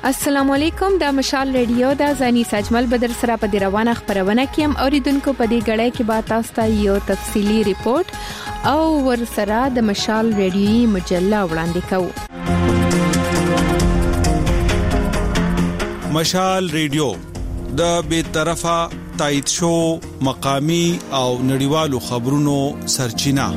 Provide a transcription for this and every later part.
السلام علیکم، د مشال ریډیو د زانی سجمل بدر سره په روانه خبرونه کیم اوریدونکو په دې غړې کې با تاسو ته یو تفصیلی ریپورت او ور سره د مشال ریډیوي مجله وړاندې کوو. مشال ریډیو د بې طرفه تایید شو مقامی او نړیوالو خبرونو سرچینه.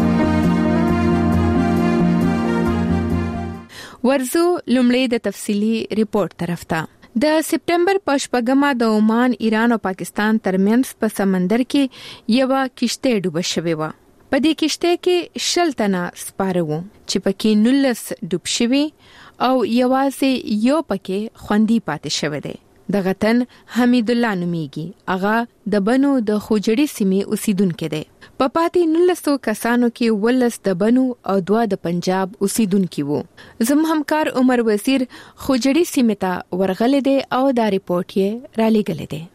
ورزو لومړی د تفصیلی ریپورت طرف ته. د سپټمبر په شپږمه د عمان، ایران او پاکستان ترمنځ په سمندر کې یو کشته ډوبه شوې و. په دې کشته کې 60 تنه سپاره وو چې پکې 19 ډوب شوي او یوازې یو پکې خوندي پاتې شوی دی. دغه تن حمید الله نومیږي. هغه د بنو د خوجړی سیمې اوسیدونکو دی. په پاتې 19 کسانو کې 19 د بنو او 2 د پنجاب اوسیدونکو وو. زم همکار عمر وزیر خوجړی سیمې ته ورغلی دی او دا ریپورت یې را لېږلی دی.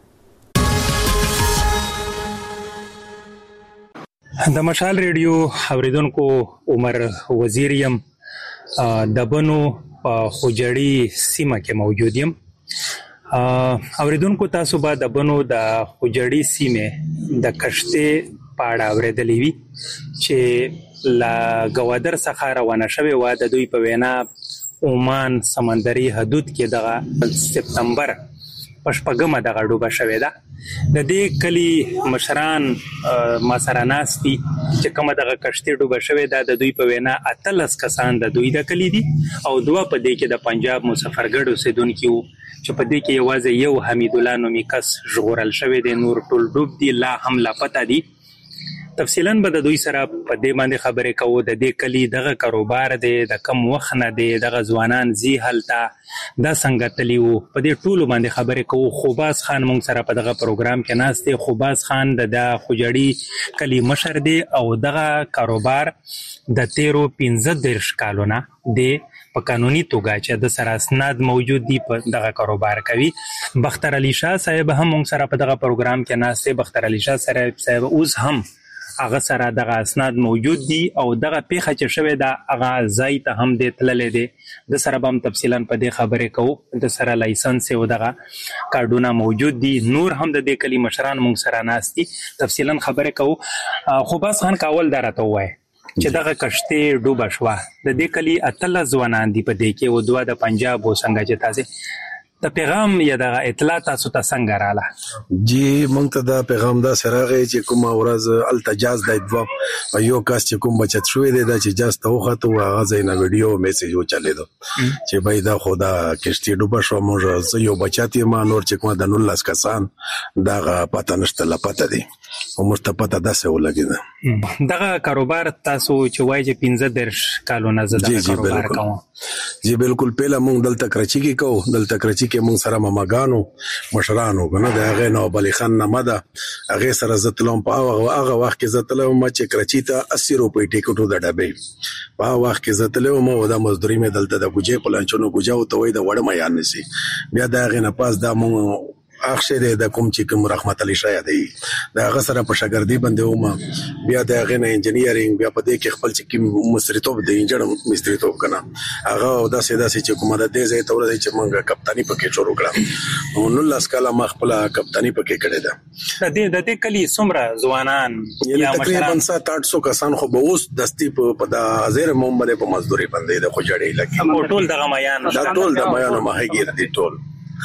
د مشال ریډیو اوریدونکو عمر وزیر یم. د بنو په خوجړی سیمه کې موجود یم. اوریدونکو تاسو به د بنو د خوجړی سیمه د کشته پاړه اوریدلې وي چې لا ګوادر څخه روانه شوې و. د دوی په وینا عمان سمندري حدود کې د سپتمبر په شپږمه دغه ډوبه شوې ده. د دې کلی مشران ما سره ناستي چې کومه دغه کشته ډوبه شوې ده. د دوی په وینا 18 کسان د دوی د کلی دي او 2 په دې کې د پنجاب مسافرګړو اوسیدونکو چې په دې کې یوازې یو حمید الله نومي کس ژغورل شوی دی. نور ټول ډوب دي، لا هم لاپته دي. تفصیلاً به د دوی سره په دې باندې خبرې کوو. د دې کلی دغه کاروبار دی، د کم وخت نه دی، دغه ځوانان زی هلته دا څنګه تللی وو، په دې ټولو باندې خبرې کوو. خوباز خان مونږ سره په دغه پروګرام کې ناست دی. خوباز خان د خوجړی کلی مشر دی او دغه کاروبار د 13-15 کالونه دی په قانوني توګه چې د سره اسناد موجود دي په دغه کاروبار کوي. بختر علي شاه صاحب هم موږ سره په دغه پروګرام کې ناست دی. بختر علي شاه صاحب اوس هم هغه سره دغه اسناد موجود دي او دغه پیښه چې شوې ده هغه ځای ته هم دی تللی دی. د سره به هم تفصیلا په دې خبرې کوو. د سره لایسنس او دغه کارډونه موجود دي. نور هم د دې کلی مشران موږ سره ناست دي. تفصیلا خبرې کوو. خوباز خان کاول درته وایي چې دغه کشته ډوبه شوه. د دې کلی 18 ځوانان دي په دې کې او 2 د پنجاب او څنګه چې تاسو د پیغام یا د اطلاع تاسو ته څنګه رااله؟ جی مونږ ته دا پیغام دا سره غي چې کومه ورځ التجاز د دوه یو کاس چې کوم بچت شوې ده دا چې جاز ته وخت او هغه زینا ویډیو میسج وچلې دو چې بای دا خدا کشتي ډوبه شو. موږ یو بچات یې ما نور چې کومه د 19 کسان دا پته نشته لپته دي او مرتبطه داسه ولګیده. دغه کاروبار تاسو چې وایي چې 15 کالونه زده کاروبار کوم. جی بالکل. پهلا مونږ دلته کراچي کې کوو. دلته کراچي کې مونږ سره ماماګانو مشرانو کنه د هغه نو بلی خان نمده هغه سره زتلم په هغه وخت کې زتلم چې کراچي ته 80 روپۍ ټیکټو د ډبې په وخت کې زتلم او د مزدوري مې دلته د ګوجې پلانچونو ګوجاو ته وای د وړ مې یان نسی. بیا دا غي نه پاس دا مونږ اخشه د کوم چې کوم رحمت علي شاه دی دا هغه سره په شاګردي باندې ومه. بیا د هغه نه انجینیرینګ بیا په دې کې خپل چې کوم مستریتوب د انجینر مستریتوب کنه هغه دا سیدا سي چې کومه د دې ځای ته ورته چې مونږه کپتانی پکې شروع کړم او نو لاس کاله ما خپل کپتانی پکې کړې ده. د دې کلی څومره ځوانان یا تقریبا 700-800 کسان خو به اوس دستی په د حاضر محمد په مزدوري باندې د خوجړې لګي. ټول دغه میان دا ټول د میانو ماهیګیر دي ټول.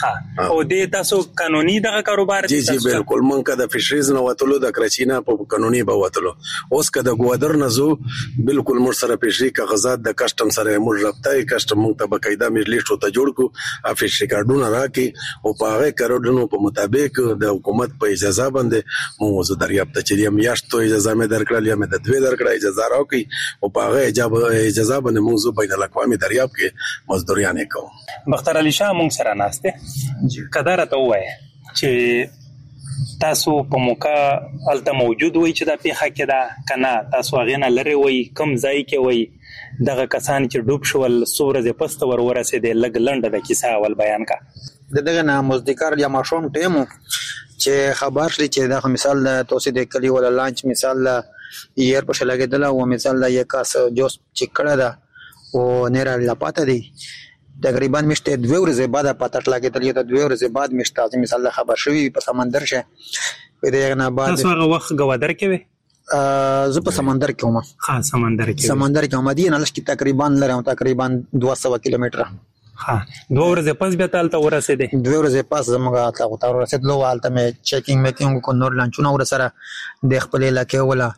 او دې تاسو قانوني دغه کاروبار دي؟ جی بالکل. مونږه د فشریز نو وتلو د کراچي نه په قانوني به وتلو. اوس کده ګوادر نه زو بالکل مر سره فشری کاغذات د کسٹم سره مر رابطه کسٹم مونږ ته بقاعده مجلس ته جوړ کو افیشری کارډونه راکې او په هغه کارډونو په مطابق د حکومت په اجازه باندې مونږ زه دریافت چې یم یاشتو اجازه مې درکړل یا مې د دوی درکړه اجازه راکې او په هغه اجازه باندې مونږ زو بین الاقوامي دریافت کې مزدوریانه کوم. بختر علي شاه مونږ سره ناشته کدار ته وایي چې تاسو په موقع الته موجود وای چې دا پیښه کې دا کنه تاسو هغه نه لری وای کم ځای کې وای دغه کسان چې ډوب شول سورې پست ورسېد لګ لنډه د کیسه اول بیان کا. دغه نه مزدکار یا ماشوم ټیمو چې خبر شې چې دا مثال د توسید کلی ولا لانچ مثال یې په شلګه دلا او مثال د یکاس جوس چکړه دا او نه را لپاته دی تقریبا مشته 2 ورځې بعد پاتټ لاګې تلې ته 2 ورځې بعد مشته مثال خبر شوی په سمندر شه په دې نه بعد تاسو هغه وخت غوادر کې وې زه په سمندر کې وم. ها سمندر کې وم دي نه لږ تقریبا لرم تقریبا 200 کیلومتره. ها 2 ورځې پس بیا تالته ورسېده 2 ورځې پس زموږه تاسو ورسېدلو حالت مې چیکینګ میکینګ کو نور لانچونه ورسره د خپل علاقې ولا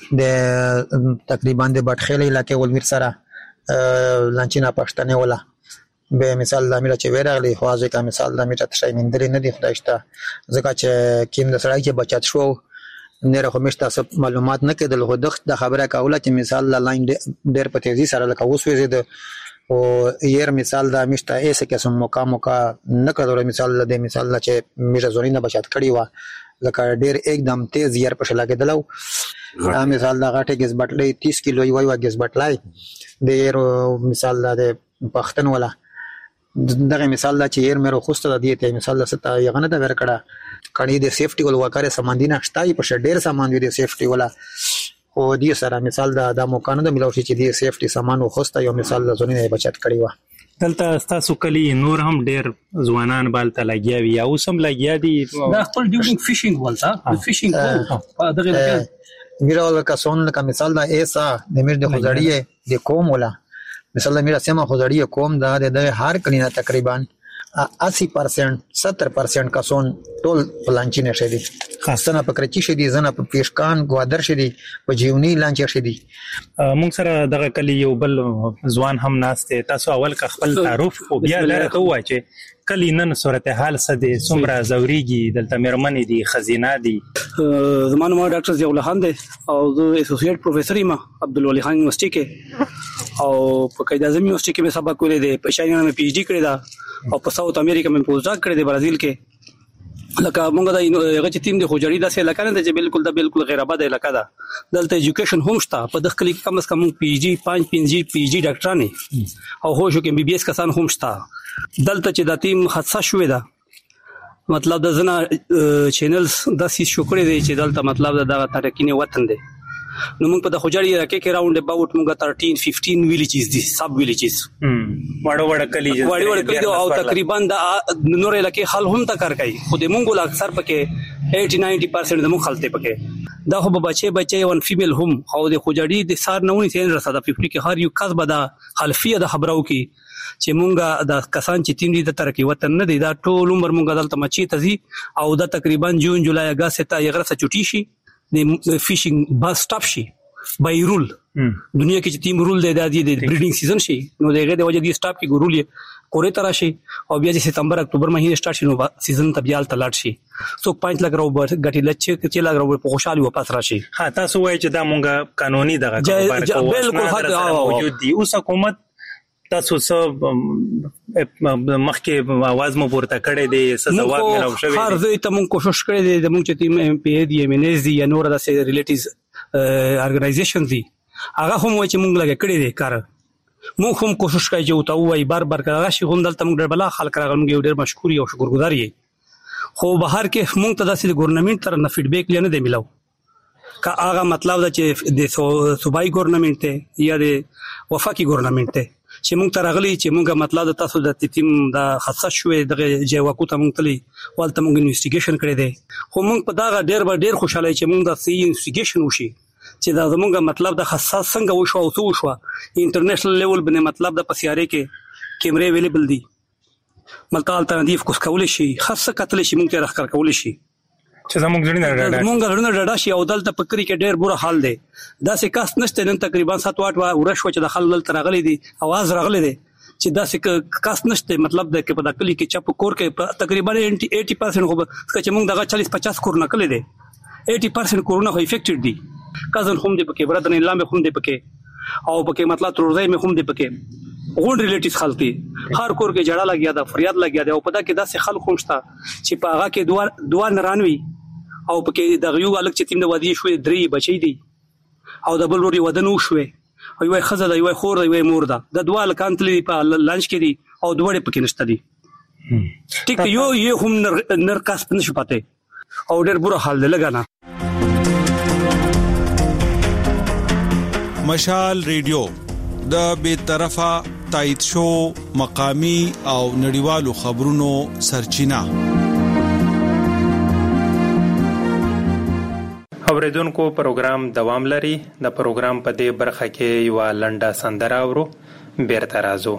د تقریبا د بټخېل علاقې ول مر سره لانچینا پښتنه ولا به مثال د امیر چې ورغلی خوازه کا مثال د امیر ته شایمندري نه دی خدایشته ځکه چې کیم د سړی کې بچات شو نه راخو مشته سب معلومات نه کېدل خو د خبره کاوله چې مثال لا لاین ډېر په تیزی سره لکه اوس وزید او ير مثال دا مشته ایسه کې سم موقع نه کړو مثال د مثال چې میره زورینه بچات کړی و لکه ډېر एकदम تیز ير په شلا کېدلو مثال دا غټه گیس بټلې 30 کیلو یو گیس بټلای د مثال د پښتن ولا دغه مثال دا چې ير مې خوسته د دې ته مثال ستا یغنه دا ورکړه کړي د سیفټي ول وکړه سماندینه شتای په ډېر سامان دی د سیفټي ولا او دې سره مثال دا د موکانو د ملوشي چې د سیفټي سامان خوسته یو مثال زونه بچت کړي و دلته تاسو کلی نور هم ډېر ځوانان بالته لګیا وي او سم لګیا دي دا خپل ډیورینګ فیشینګ ولته فیشینګ په دغه لګیا میرا ول کا سون کا مثال دا ایسا د میر د خزړی د کوم ولا مثلا میرا سیمه خزړی کوم دا د هر کلینا تقریبا 80% 70% کسون ټول پلانچې نشه دي خاصه په کرچی شدي زنه په پیشکان گوادر شدي په جیونی لانچ شدي مونږ سره دغه کلی یو بل ځوان هم ناشته تاسو اول کا خپل تعارف او بیا لرته وای چې کلی نن صورتحال سده سمرا زوريږي دلته مرمنې دي خزینه دي زمانه ما ډاکټر ضیاء الله خان دی او زه اسوسییټ پروفیسور یم عبدالولي خان یونیورسيټي کې او په قائد اعظم یونیورسيټي کې مې سبق ویلې دي په شاینه مې پی ایچ ډی کړی دا او په ساوث امریکا مې پوسټ ډاک کړی دی برازیل کې لکه مونږ دا هغه چې تیم د خوجړی داسې لکه نه چې بالکل دا بالکل غیر آباد علاقه ده دلته ایجوکیشن هم شته په دغه کلی کم از کم پی ایچ ڈی 5 پی ایچ ډی ډاکټرانه او هوښو کې بي بي اس کسان هم شته دلته چې د تیم حادثه شوې ده مطلب د زنا چینلز د سیس شو کړی دی چې دلته مطلب د ترکینه وطن دی نو موږ په د خوجړی راکې کې راوند اباوت موږ 13-15 ویلیجز دي سب ویلیجز وړ کلی او تقریبا د نور علاقې حل هم تا کار کوي خو د مونږ لا اکثر پکې 80-90% د مونږ خلته پکې دا خو بچي ون فیمیل هم او د خوجړی د سار نهونی سین رساده 50 کې هر یو کس به د خلفیه د خبرو کې چې مونږه د کسان چې تیم دي د ترقی وطن نه دي دا ټول عمر مونږه دلته مچي تزي او دا تقریبا جون جولای اگست ته یغره چټی شي د فیشینګ بس سټاپ شي بای رول دنیا کې چې تیم رول دی د بریډینګ سیزن شي نو دغه د وجه دی سټاپ کې ګورول کورې ترا شي او بیا چې ستمبر اکتوبر مهینه سٹارټ شي نو سیزن تبیال تلاټ شي سو 5 لک راو غټی لچ چې لک راو په خوشالي واپس راشي ها تاسو وایي چې دا مونږه قانوني دغه بالکل حق موجود دي اوس حکومت تاسو سب مخکې आवाज مو پورته کړی دی سزا ورکړل شوی هر ځای ته مونږ کوشش کړی دی د مونږ چې تیم ام پی دی ام ان اس دی یا نور د ریلیټیز ارګنایزیشن دی هغه هم وایي چې مونږ لګ کړی دی کار مونږ هم کوشش کوي چې او وایي بار کړه شي هم دلته مونږ ډېر بلا خلک راغلم ډېر مشکور او شکرګزار یې خو بهر کې مونږ ته د ګورنمنت تر نه فیډبیک لنه دی ملو کا هغه مطلب دا چې د صوبایي ګورنمنت ته یا د وفاقي ګورنمنت ته چې مونږ ترغلي چې مونږه مطلب د تاسو د تیم د حادثه شوې د جیواکو ته مونږ تللی ولته مونږ انویسټیګیشن کړی دی خو مونږ په داغه ډېر خوشاله چې مونږ د سی انویسټیګیشن وشي چې دا زمونږه مطلب د حساس څنګه وشو او څه وشو انټرنیشنل لیول باندې مطلب د پسیاره کې کیمرې اویلیبل دي ملته الټرناتیو کوس کول شي خاصه کتل شي مونږ ته راخر کول شي چې زموږ غړنه ډاډه شي او دلته پکري کې ډېر بوره حال دی دا سه کاست نشته نن تقریبا 7-8 ورښو چې د خلل ترغلي دي आवाज راغلي دي چې دا سه کاست نشته مطلب د کې په دکلی کې چپ کور کې تقریبا 80% خو چې موږ دغه 40-50 کور نه کړی دي 80% کورونه خو افیکټډ دي کازن هم دي پکې برادر نه لامه هم دي پکې او پکې مطلب تروزای مې هم دي پکې غون ریلیټیز خلک هر کور کې جړه لګیا دا فریاد لګیا دی او پدا کې داسې خلک خوشتا چې په هغه کې دوه نرانوي او پکې د غيو الګ چې تیم د وادي شوې درې بچي دي او د بل وري ودن وشوي او یو خزه دی یو خور دی یو مور ده د دوه لکانتلي په لانچ کې دي او دوه پکې نشته دي ټیک یو هم نر کاس نشو پته او ډېر بوره حال دی لګانا مشال ریډیو د بے طرفه تایید شو مقامی او نړیوالو خبرونو سرچینه. اوریدونکو پروګرام دوام لري. د پروګرام په دې برخه کې یو لنډه سندره اورو، بیرته راځو.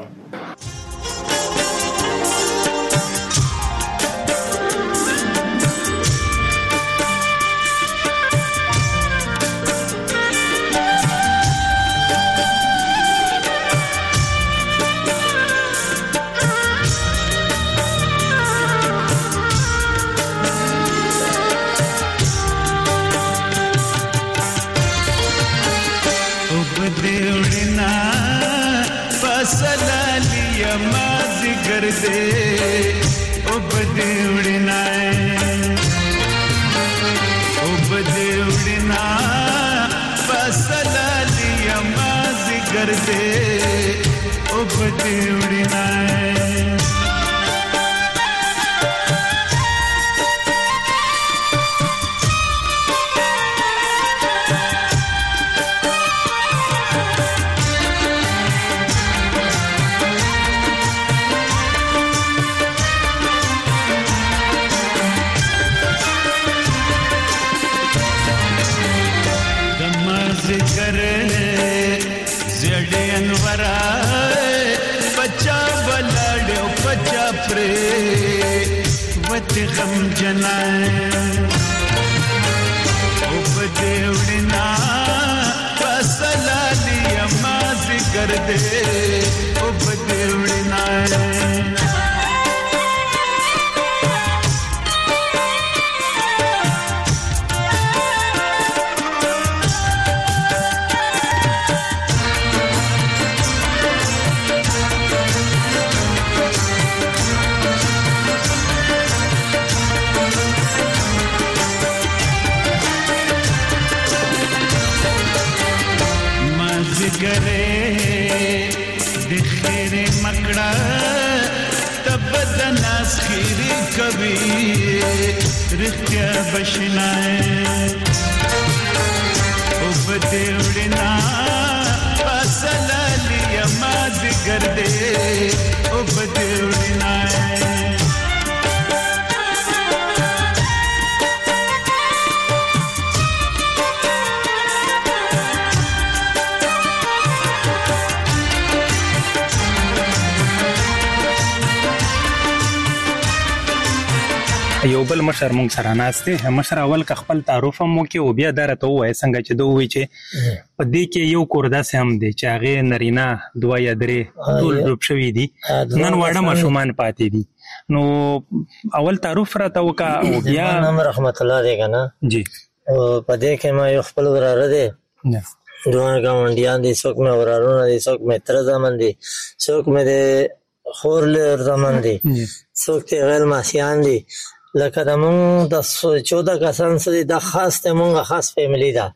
یو بل مشر مونږ سره ناسته. مشر اول که خپل تعارف هم وکي او بیا درته وای څنګه چې دوی چې په دې کې یو کوردا سم دي چې هغه نرینا دوا یا درې ټول ډوب شوی دي، نن وړه مشومان پاتې دي. نو اول تعارف راته وکا او بیا نام رحمت الله دې کنه جی په دې کې ما یو خپل وراره دي دوه گاونډیان دي، څوک مې ورارونه دي، څوک مې تر زمن دي، څوک مې د خور له زمن دي، څوک ته غیر ماسیان دي. لکه د مونږ د 14 کسان سره د خاص ته مونږه خاص فیملی ده،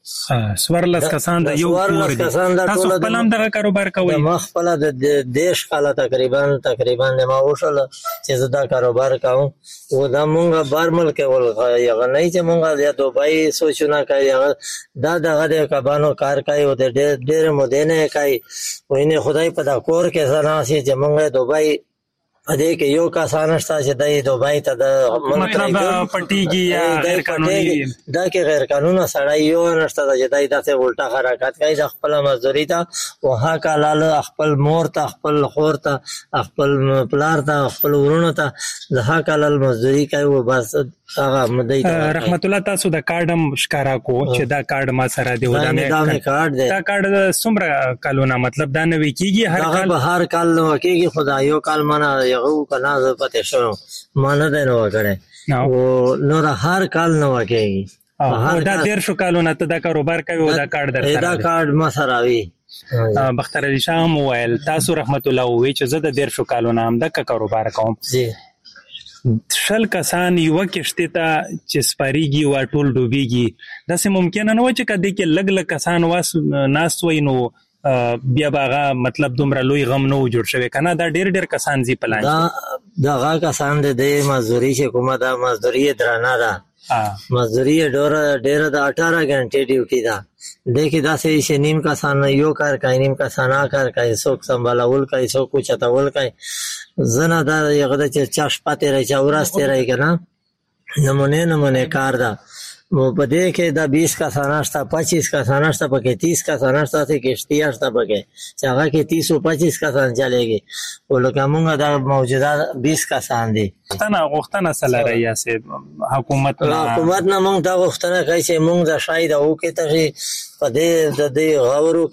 سوارلس کسان د یو کور دي. تاسو خپل هم دغه کاروبار کوئ؟ ما خپل د دیش کاله تقریبا ما وشل چې زه دا کاروبار کوم او دا مونږه بار ملک ول یغه نه چې مونږه یا دوبای سوچونه کوي، دا دغه د کبانو کار کوي او د ډېر مودینه کوي. وینه خدای په دا کور کې زنا سي چې مونږه دوبای دې کې یو کسان شته چې د دوبای ته د مطلب پټیږي یا غیر قانوني دا کې غیر قانوني سړی یو نشته چې دای داسې الټا حرکت کوي د خپل مزدوري ته وها کال خپل مور ته خپل خور ته خپل پلار ته خپل ورونو ته د ها کال مزدوري کوي او بس هغه مدای ته. رحمت الله تاسو د کارډم ښکارا کو چې دا کارډ ما سره دی ودانه کارډ دی. دا کارډ څومره کالونه مطلب دا نه وکیږي هر کال نو کېږي خدایو کال معنا یو کنا ز پته شو معنا ده نو کړه او نو هر کال نو کېږي دا 150 کالونه ته دا کاروبار کوي او دا کارډ درته دا کارډ ما سره وی. بختر علي شاه موبایل تاسو رحمت الله وی چې زه د 150 کالونه هم د کاروبار کوم. جی شل کسان یو کېشته ته چې سپاریږي وا ټول ډوبېږي، داسې ممکن نه و چې کدی کې لګ لګ کسان واس ناس وای نو بیا باغه مطلب دومره لوی غم نو جوړ شوی کنه. دا ډېر کسان زی پلان دا کسان د مزدوري چې کومه دا مزدوري درانه ده مزدوری ډیره د 18 غنټې ډیوټي ده د کې داسې چې نیم کسان یو کار کوي نیم کسان کار کوي څوک سمبالول کوي څوک چتاول کوي زنه دا یغه د چاش پاتې راځي وراسته راځي کنه نمونه کار ده په دې کې دا 20 کسان شته 25 کسان شته پکې 30 کسان شته چې کشتي شته پکې چې هغه کې 30 او 25 کسان چلےږي ولکه موږ دا موجوده 20 کسان دي غوښتنه سره ریاسه حکومت نه موږ دا غوښتنه کوي چې موږ د شاید او کې ته په دې غورو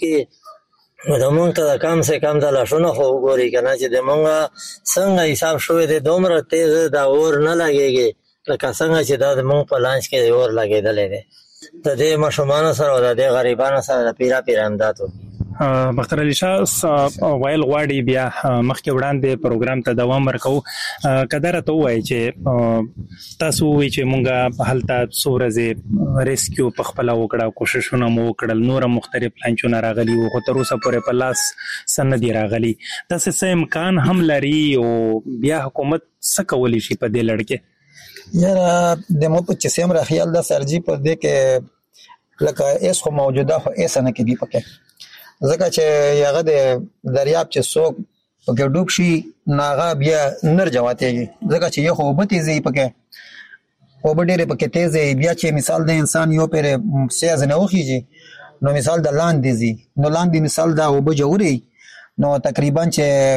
کې موږ ته کم سے کم د لاشونو خو وګوري کنه چې د موږ څنګه حساب شوې د دومره تیز دا اور نه لګيږي لکه څنګه چې دا موږ په لانچ کې اور لګېدلې ده د دې مشمانو سره او د غریبانو سره د پیرا امداد وکړي بختر علي شاه ویل غواړي بیا مخکې وړاندې پروګرام ته دوام ورکو کدار ته وایي چې تاسو وایي چې مونږه هلته سورزه ریسکیو په خپل وکړه کوششونه مو وکړل نور مختلف لانچونه راغلي او تر اوسه پورې په لاس سند راغلي تاسو څه امکان هم لري او بیا حکومت څه کولی شي په دې لړ کې یاره د مو په چسیم را خیال د سرجی پر دې کې لکه ایس خو موجوده خو ایس نه کې دی پکې ځکه چې هغه د دریاب چې څوک پکې ډوب شي ناغه بیا نر جواتېږي ځکه چې یو خو به تیزی پکې او به ډېر پکې تیزی بیا چې مثال د انسان یو پر سیاز نه وخیږي نو مثال د لاندې زی نو لاندې مثال دا او به جوړي نو تقریبا چې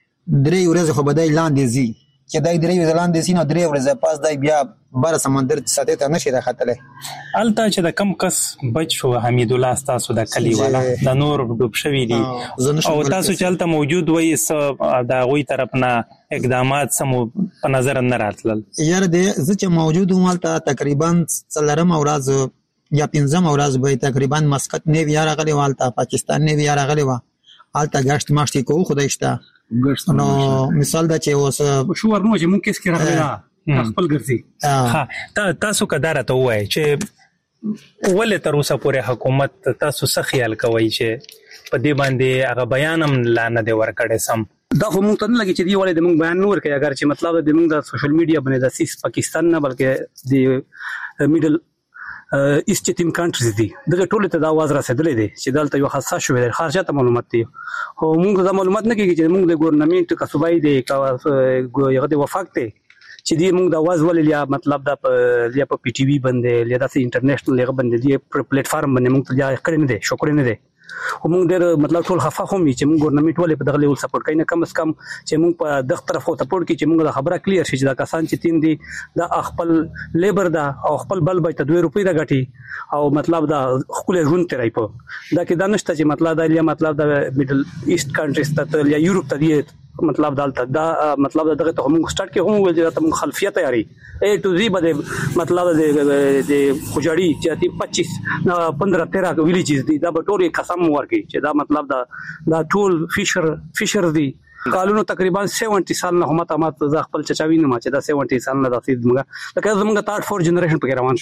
3 ورځې خو بدای لاندې زی چې دای 3 ورځې لاندې سینو 3 ورځې پاس دای بیا بار سمندر سطح ته نشي راختلې الته چې د کم کس بچ شو حمید الله تاسو د کلی والا د نور ډوب شوی دي او تاسو چلته موجود وای د غوي طرف نه اقدامات سمو په نظر نه راتلل یار دې زه چې موجود وم الته تقریبا 4 ورځ یا 15 ورځ به تقریبا مسقط نه وی راغلی والته پاکستان نه وی راغلی وا الته غشت ماشتي کو خدای شته نو مثال دا چې اوس شو ورنو چې مونږ کیس کې راغلی خپل ګرځي ها تاسو کدار ته وای چې ولې تر اوسه پورې حکومت تاسو څه خیال کوي چې په دې باندې هغه بیان هم لا نه دی ورکړی سم دا خو مونږ ته نه لګي چې دی ولې د مونږ بیان نور کوي اگر چې مطلب د مونږ د سوشل میډیا باندې د سیس پاکستان نه بلکې د میډل ایست تیم کنټریز دي دغه ټول ته دا आवाज رسیدلې دي چې دلته یو خاصه شوې ده خارجه ته معلومات دي خو موږ دا معلومات نه کیږي چې موږ د ګورنمنت کا صوبای دی کا یو د وفاق دی چې دی موږ د आवाज ولې یا مطلب دا په پی ټی وی باندې یا د انټرنیشنل لغه باندې دی پلیټ فارم باندې موږ ته یا کړی نه دي شکر نه دي او موږ ډېر مطلب ټول خفه هم چې موږ ګورنمنت ولې په دغه لیول سپورټ کوي نه کم از کم چې موږ په دغه طرف خو سپورټ کوي چې موږ د خبره کلیر شي چې دا کسان چې تیم دي دا خپل لیبر دا او خپل بل بچ ته 2 روپۍ دا غټي او مطلب دا خپل ژوند ترای په دا کې دا نشته چې مطلب دا یا مطلب د میډل ایست کنټریز ته یا یورپ ته دی مطلب دالته دا مطلب دغه ته موږ سٹارټ کې هم ول چې موږ خلفیه تیاری A to Z باندې مطلب د خوجاړي چې 25 15 13 ویلیجز دي دا به ټول قسم ورکړي چې دا مطلب دا ټول فیشر دي کالونو تقریبا 70 سال نه هم ته ځ خپل چچاوی نه ما چې دا 70 سال نه داسې موږ لکه زموږ تارټ 4 جنریشن په روان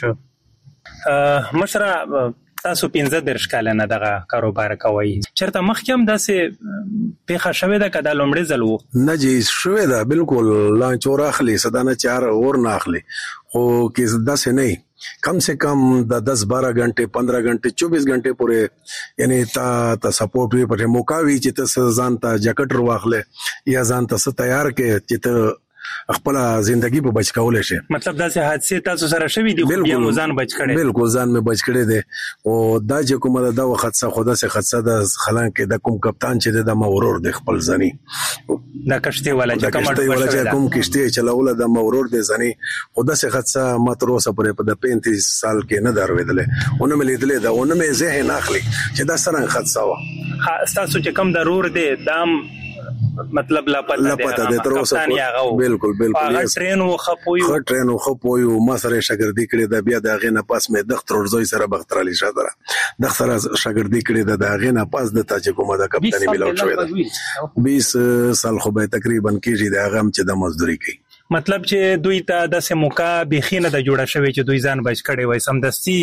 شو مشره تاسو 15 کال نه دغه کاروبار کوي چرته مخکم داسې پیخه شوې ده کدا لومړی ځل وو نه جی شوې ده بالکل لانچ اور اخلي سدانه 4 اور نه اخلي خو کې داسې نه کم سے کم د 10-12 غنټه 15 غنټه 24 غنټه پورې یعنی تا سپورټ وی په موقع وی چې ته ځان ته جاکټ واخلې یا ځان ته تیار کې چې ته خپل ژوندۍ په بچ کولای شي مطلب دا چې حادثه تاسو سره شوي دي بیا ځان بچ کړي بالکل ځان مې بچ کړي دي او دا چې کومه دا وخت څخه خدا سه خدسه د خلان کې د کوم کپتان چې د مورور د خپل ځنی دا کشته ولا چې کوم کشته چلاوله د مورور د ځنی خدا سه خدسه ماتروسه پرې په 35 سال کې نه درویدلې اونم لیدلې دا اونم ذهن اخلي چې دا سره خدسه وا تاسو چې کم ضرور دي دام مطلب لا پته ده تر اوسه بالکل هغه ټرین و خپوي ما سره شاګردي کړې ده بیا د غینه پاس مې دختر ورزوي سره بختر علي شادره دختر شاګردي کړې ده د غینه پاس د تاج کومه د کپټانی ملاو شوې ده 20 سال خو به تقریبا کېږي د هغه چې د مزدوري کوي مطلب چې دوی ته د سموکا بخینه د جوړه شوی چې دوی ځان بچ کړي وای سمدستي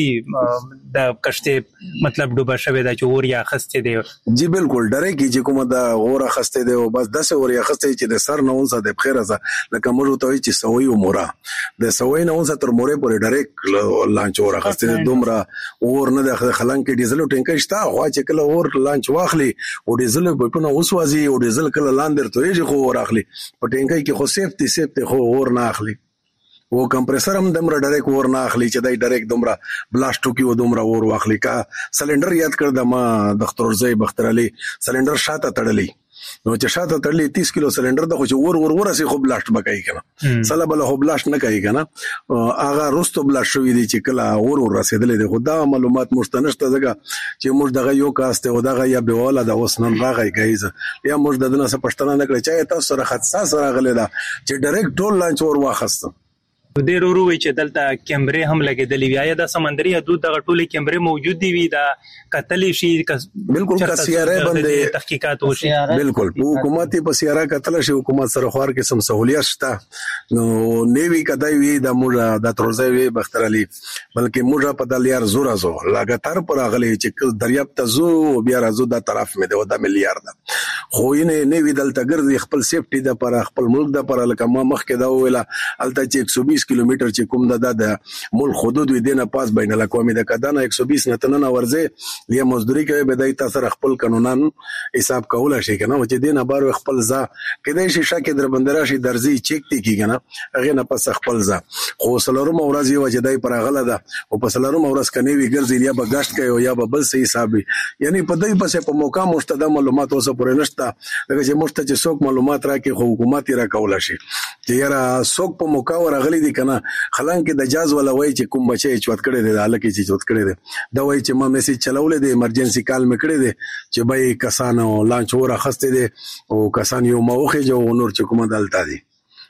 د کشته مطلب ډوبه شوی د چوریا خسته دی جی بالکل ډره کی چې کومه د اوره خسته دی او بس 10 اوریا خسته چې د سر نه اونسه د بخیره ځه لکه موږ ته چې سوي او مورا د سوي نه اونسه تر مورې پورې ډایرک لانچ اوره خسته دومره اور نه د خلنګ کې ډیزل ټینکر شته خو چې کله اور لانچ واخلي او ډیزل په پونه اوسوازي او ډیزل کله لاندې ترېږي خو اور اخلي په ټینکر کې خو سیفټي خو اور نه اخلي او کمپریسر هم دمر ډایرک اور نه اخلي چې دای ډایرک دومره بلاستو کې و دومره اور واخلي کا سلندر یاد کړ د ما دختر زوی بختر علي سلندر شاته تړلی نو چې شاته تړلی 30 کیلو سلندر د خو چې اور سي خو بلاست بکای کنه سلا بل خو بلاست نه کوي کنه اغه رستو بلاست شوې دي چې کله اور رسیدلې ده خدا معلومات مشتنشته دغه چې موږ دغه یو کاسته او دغه یا بهواله د وسنن راغی گایز یا موږ دغه څه پښتنه نه کړی چې تاسو سره حادثه سره غلې ده چې ډایرکټ ټول لانچ اور واخسته ډېر وروي چې دلته کیمرې هم لګېدلې وي یا د سمندري حدود دغه ټولې کیمرې موجود دي وي دا کتلې شي بالکل کسياره باندې تحقیقات وشي بالکل حکومتي په سیاره کتل شي حکومت سره خور کې سم سہولیت شته نو نیوی کدای وي د موږ د ترځي وي بختر علي بلکې موږ په دلیار زورا زو لګاتار پر غلي چې دریاب ته زو بیا راځو د طرف مې د 10 میلیارډ خو یې نیوی دلته ګرځي خپل سیفټي د پر خپل ملک د پر لکه ما مخکې دا ویلا الته چې 120 کیلومتر چې کوم د ملک حدود وي دنه پاس بین الاقوامي د کدانه 120 نتنه ورځي لیا مزدوري کوي بدای تاسو خپل قانونان حساب کول شي کنه چې دینه بار خپل ځا کله شي شکه در بندرا شي درځي چیک تی کیږي نه هغه نه پس خپل ځا خو سلورم ورځ یو چې دای پر غله ده او په سلورم ورځ کني وی ګرځي یا بغشت کوي یا بل څه حساب یعنی په دای پسې په موقع مستند معلومات اوسه پرې نشته لکه چې مشته چې څوک معلومات راکې خو حکومت را کول شي چې یاره څوک په موقع ورغلي دي کنه خلان کې د جاز ولا وای چې کوم بچي چوت کړي دي حالکه چې چوت کړي دي دا وای چې ما میسج چلولې دي ایمرجنسي کال مې کړي دي چې بای کسانو لانچ ور اخسته دي او کسان یو موخه جو نور چې کومه دلته دي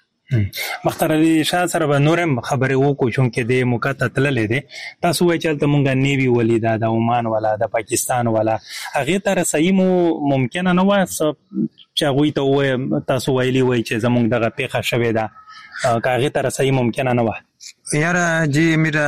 مختار علي شاه سره به نورم خبرې وکړو چې د موقته تللې دي تاسو وایي چې مونږه نیوی ولیدا د عمان ولا د پاکستان ولا هغه تر صحیح ممکن نه وای چې غوي ته تاسو ویلي وای چې زمونږ دغه پیښه شوې ده کاغه تر صحیح ممکن نه وای یاره جی میرا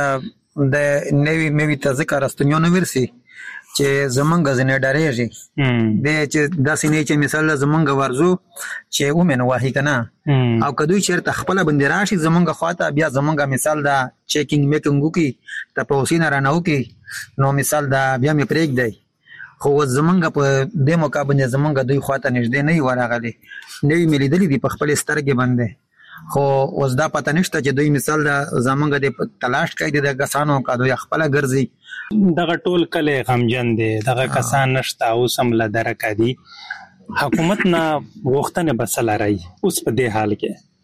د نیوی مې ته ذکر استنیو نو ورسي چې زمونږ زنه ډارېږي د چې داسې نه چې مثال زمونږ ورزو چې ومنه واهی کنه او کدوې چیرته خپل بندر راشي زمونږ خواته بیا زمونږ مثال دا چیکینګ میکینګ کی ته پوسینه رانو کی نو مثال دا بیا مې پریک دی خو زمونږ په دې موقع باندې زمونږ دوی خواته نږدې نه ورغلي نوې ملي دلی دی په خپل سترګې باندې خو اوس دا پته نشته چې دوی مثال دا زمونږ د تلاش کوي د غسانو کا دوی خپل ګرځي دغه ټول کله غمجن دي دغه کسان نشته او سمله درک دي حکومت نه غوښتنه بسل راي اوس په دې حال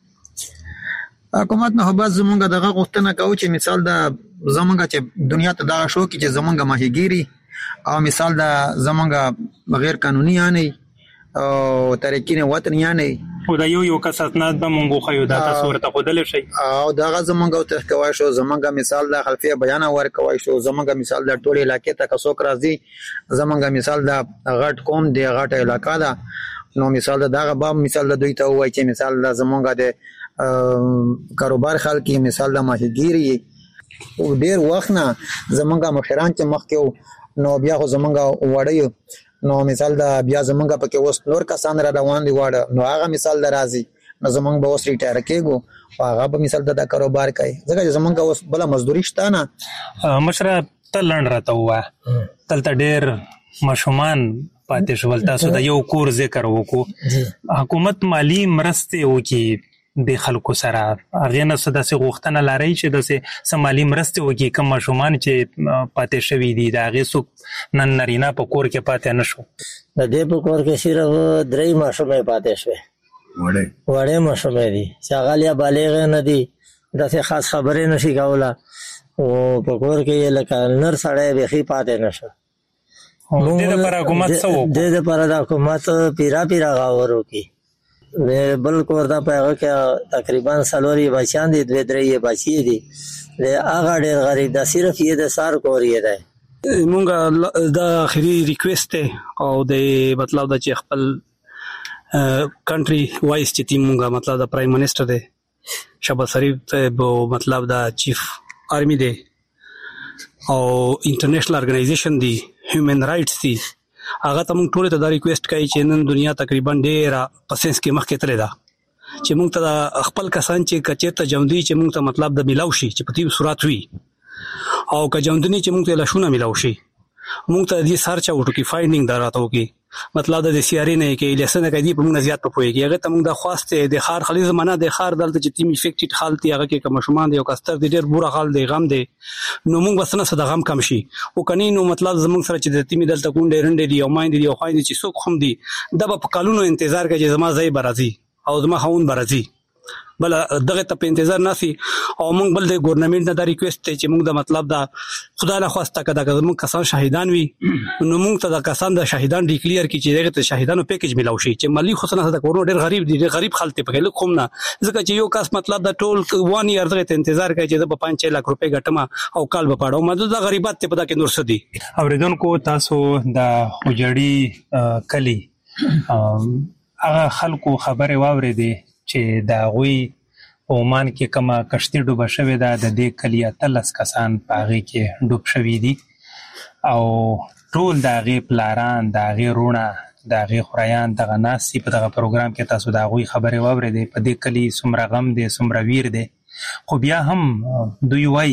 کې حکومت نه بس زمونږ دغه غوښتنه کوي چې مثال دا زمونږ چې دنیا ته دا شو کې چې زمونږ ماهیګيري او مثال دا زمونږ غیر قانوني یاني او ترکینه وطن یاني او دا یو کساتنات به مونږ خو یو د تاسو ورته خودل شي او داغه زمونږ ته کوي شو زمونږ مثال د خلفیه بیان ورکوي شو زمونږ مثال د ټوله علاقې ته کسو راځي زمونږ مثال د غټ قوم دی غټ علاقہ دا نو مثال دغه باب مثال د دوی ته وایي چې مثال د زمونږ د کاروبار خلک مثال د ماهیګيري او ډیر وخت نه زمونږ مشران چې مخکې نو بیا خو زمونږ وړیو نو مثال دا بیا زمونږ پکې اوس نور کسان را روان دي واړه نو هغه مثال درازي نو زمونږ به اوس ریټایر کېږو هغه به مثال د کاروبار کوي ځکه چې زمونږ اوس بل مزدوري شته نه مشره تلند راته وای تلته ډېر مشومان پاتې شول تاسو د یو کور ذکر وکړو حکومت مالی مرسته وکي د خلکو سره هغه نه څه د غوښتنه لري چې د سمالي مرسته وکي کوم مشومان چې پاتې شوی دي دا غي سو نن نرینا په کور کې پاتې نشو د دې په کور کې صرف درې ماشومې پاتې شوې وړې ماشومې دي چې هغه لیا بالغ نه دي د څه خاص خبرې نشي کوله او په کور کې لکه نر سړی به خي پاتې نشو د لپاره حکومت څه وکړي د لپاره د حکومت پیرا غاورو کی بل کور دا پهغه کې تقریبا سلوري بچیان دي دوه درې بچي دي له هغه ډېر غریب دا صرف یې د سار کورې ده مونږه دا اخري ریکوست او د مطلب د چې خپل کنټري وایس چې تیم مونږه مطلب د پرایم منسٹر دی شهباز شریف ته مطلب دا چیف آرمی دی او انټرنیشنل ارګنایزیشن دی هیومن رائټس دی هغه ته موږ ټول ته دا ریکوست کوي چې نن دنیا تقریبا ډیره پسنس کې مخکې تللی ده چې موږ ته خپل کسان چې کچېرته جمدي چې موږ ته مطلب د ملاو شي چې په دې صورت وي او که جمدنی چې موږ ته لښونه ملاو شي موږ ته دې سرچ اوټو کې فایندینګ دراته وکي مطلب د سیاري نه کې لیسنه کوي په موږ زیات پوهیږي هغه ته موږ د خواسته د خار خلی زمانہ د خار دلته چې تیم افیکټډ حالت هغه کې کوم شومان دی او کستر د ډیر بوره حال دی غم دی نو موږ وسنه صد غم کم شي او کني نو مطلب زموږ سره چې د تیم دلته کونډې رنډې دی او مایند دی او خاين دي چې څوک هم دی د په قانونو انتظار کوي چې زما ځای برازي او زما خون برازي بل دغه ته په انتظار ناسي او موږ بل د ګورنمنت نه دا ریکوست چې موږ د مطلب دا خدای له خواسته کده چې موږ کسان شهیدان وي نو موږ ته د کسان د شهیدان ډیکلیئر کی چې دغه ته شهیدانو پیکیج ملاو شي چې مالی خصنه د کورونو ډیر غریب دي ډیر غریب خلک په لکه کوم نه ځکه چې یو کس مطلب د ټول 1 ایئر دغه ته انتظار کوي چې د 5 لک روپے ګټما او کال به پاړو مده د غریبات ته پدا کې نور سدي اوریدونکو تاسو د خوجړی کلی هغه خلکو خبره واورېدې چې دا غوي عمان کې کما کشتي ډوبه شوې ده د دې کلیه تلس کسان پاغي کې ډوب شوي دي او ټول دا غي پلاران دا غي رونه دا غي خریان دغه ناسي په دغه پروګرام کې تاسو دا غوي خبره واورېدې په دې کلی سمره غم دي سمره ویر دي خو بیا هم دوی وای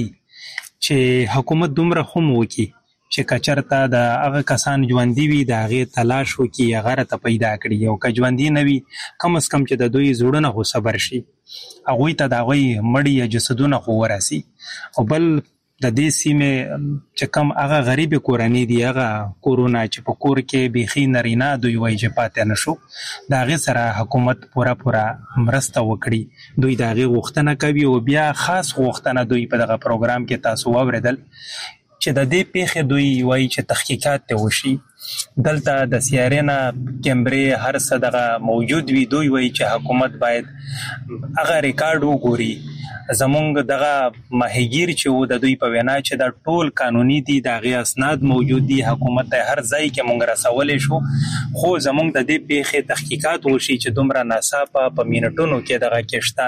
چې حکومت دومره خو مو کی چې کچرته د هغه کسان ژوندۍ وي د هغې تلاش وکړي هغه راته پیدا کړي او که ژوندي نه وي کم از کم چې د دوی زړونه خو صبر شي هغوی ته د هغوی مړي یا جسدونه خو ورسي او بل د دې سیمې چې کم هغه غریب کورنۍ دي هغه کورونه چې په کور کې بیخي نارینه دوی وایي چې پاتې نه شو د هغې سره حکومت پوره مرسته وکړي دوی د هغې غوښتنه کوي او بیا خاص غوښتنه دوی په دغه پروګرام کې تاسو واورېدل چې د دې پیښې دوی وایي چې تحقیقات ته وشي دلته د سیارې نه کیمرې هر څه دغه موجود وي دوی وایي چې حکومت باید هغه ریکارډ وګوري زمونږ دغه ماهیګیر چې و د دوی په وینا چې دا ټول قانوني دي د هغې اسناد موجود دي حکومت ته هر ځای کې مونږ رسولی شو خو زمونږ د دې پیښې تحقیقات وشي چې دومره ناڅاپه په منټونو کې دغه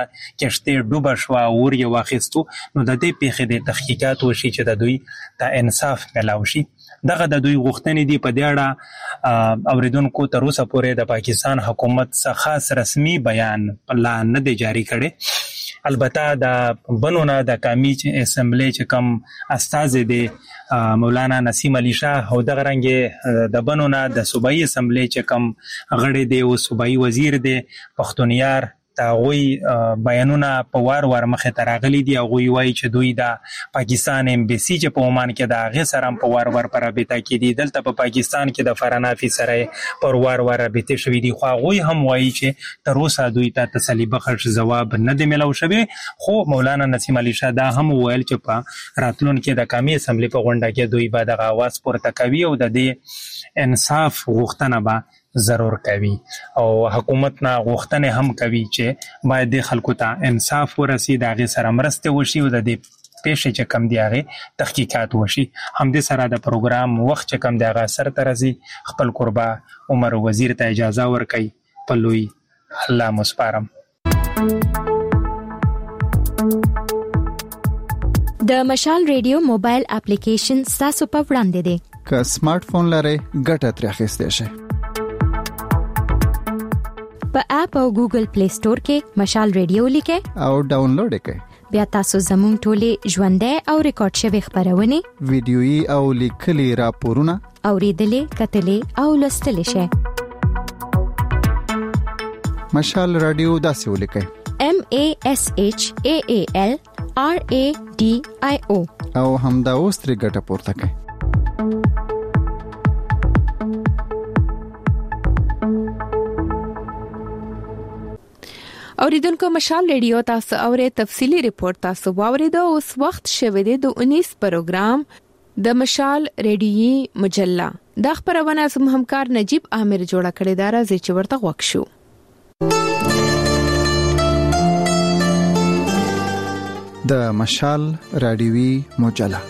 کښتۍ ډوبه شوه اور یې واخیستو نو د دې پیښې د تحقیقات وشي چې د دوی ته انصاف ملاو شي دغه د دوی غوښتنې دي په دې اړه اوریدونکو تر اوسه پورې د پاکستان حکومت څخه خاص رسمي بیان لا نه دی جاری کړی البته د بنونه د قومي اسمبلی چې کوم استازی دی مولانا نسیم علي شاه او دغه رنګ د بنونه د صوبایي اسمبلی چې کوم غړی دی او صوبایي وزیر دی پښتونیار هغوی بیانونه په وار مخې ته راغلي دي هغوی وایي چې دوی د پاکستان امبیسي چې په عمان کې د هغې سره هم په وار په رابطه کې دي دلته په پاکستان کې د فرن افیس سره پر وار رابطې شوي دي خو هغوی هم وایي چې تر اوسه دوی ته تسلي بخش ځواب نه دی میلاو شوی خو مولانا نسیم علي شاه دا هم وویل چې په راتلونکي د قومي اسمبلي په غونډه کې دوی به دغه اواز پورته کوي او د دې انصاف غوښتنه به ضرور کوي او حکومت نه غوښتنې هم کوي چې باید د خلکو ته انصاف ورسي د هغې سره مرستې وشي او د دې پیښې چې کم دی هغې تحقیقات وشي همدې سره د پروګرام وخت چې کم دی هغه سر ته راځي خپل کوربه عمر وزیر ته اجازه ورکوي په لوی الله مو سپارم د مشال ریډیو موبایل اپلیکیشن تاسو په وړاندې دی که سمارټ فون لرئ ګټه ترې اخیستی شئ په اپ او ګوګل پلی سٹور کې مشال ریډیو لیکئ او ډاونلوډ کړئ بیا تاسو زموږ ټولې ژوندۍ او ریکارډ شوی خبرونه ویډیويي او لیکلي راپورونه اوریدلې کتلې او لوستلې شئ مشال رادیو داسې ولیکئ MASHAALRADIO او همدا اوس ترې ګټه پورته کړئ اوریدونکو مشال ریډیو تاسو اورې تفصیلی ریپورت تاسو واوریدو اوس وخت شوه دی د 19 پروګرام د مشال ریډیوي مجله د خبرونه زموږ همکار نجیب عامر جوړه کړی دا راځي چې ورته وښو د مشال ریډیوي مجله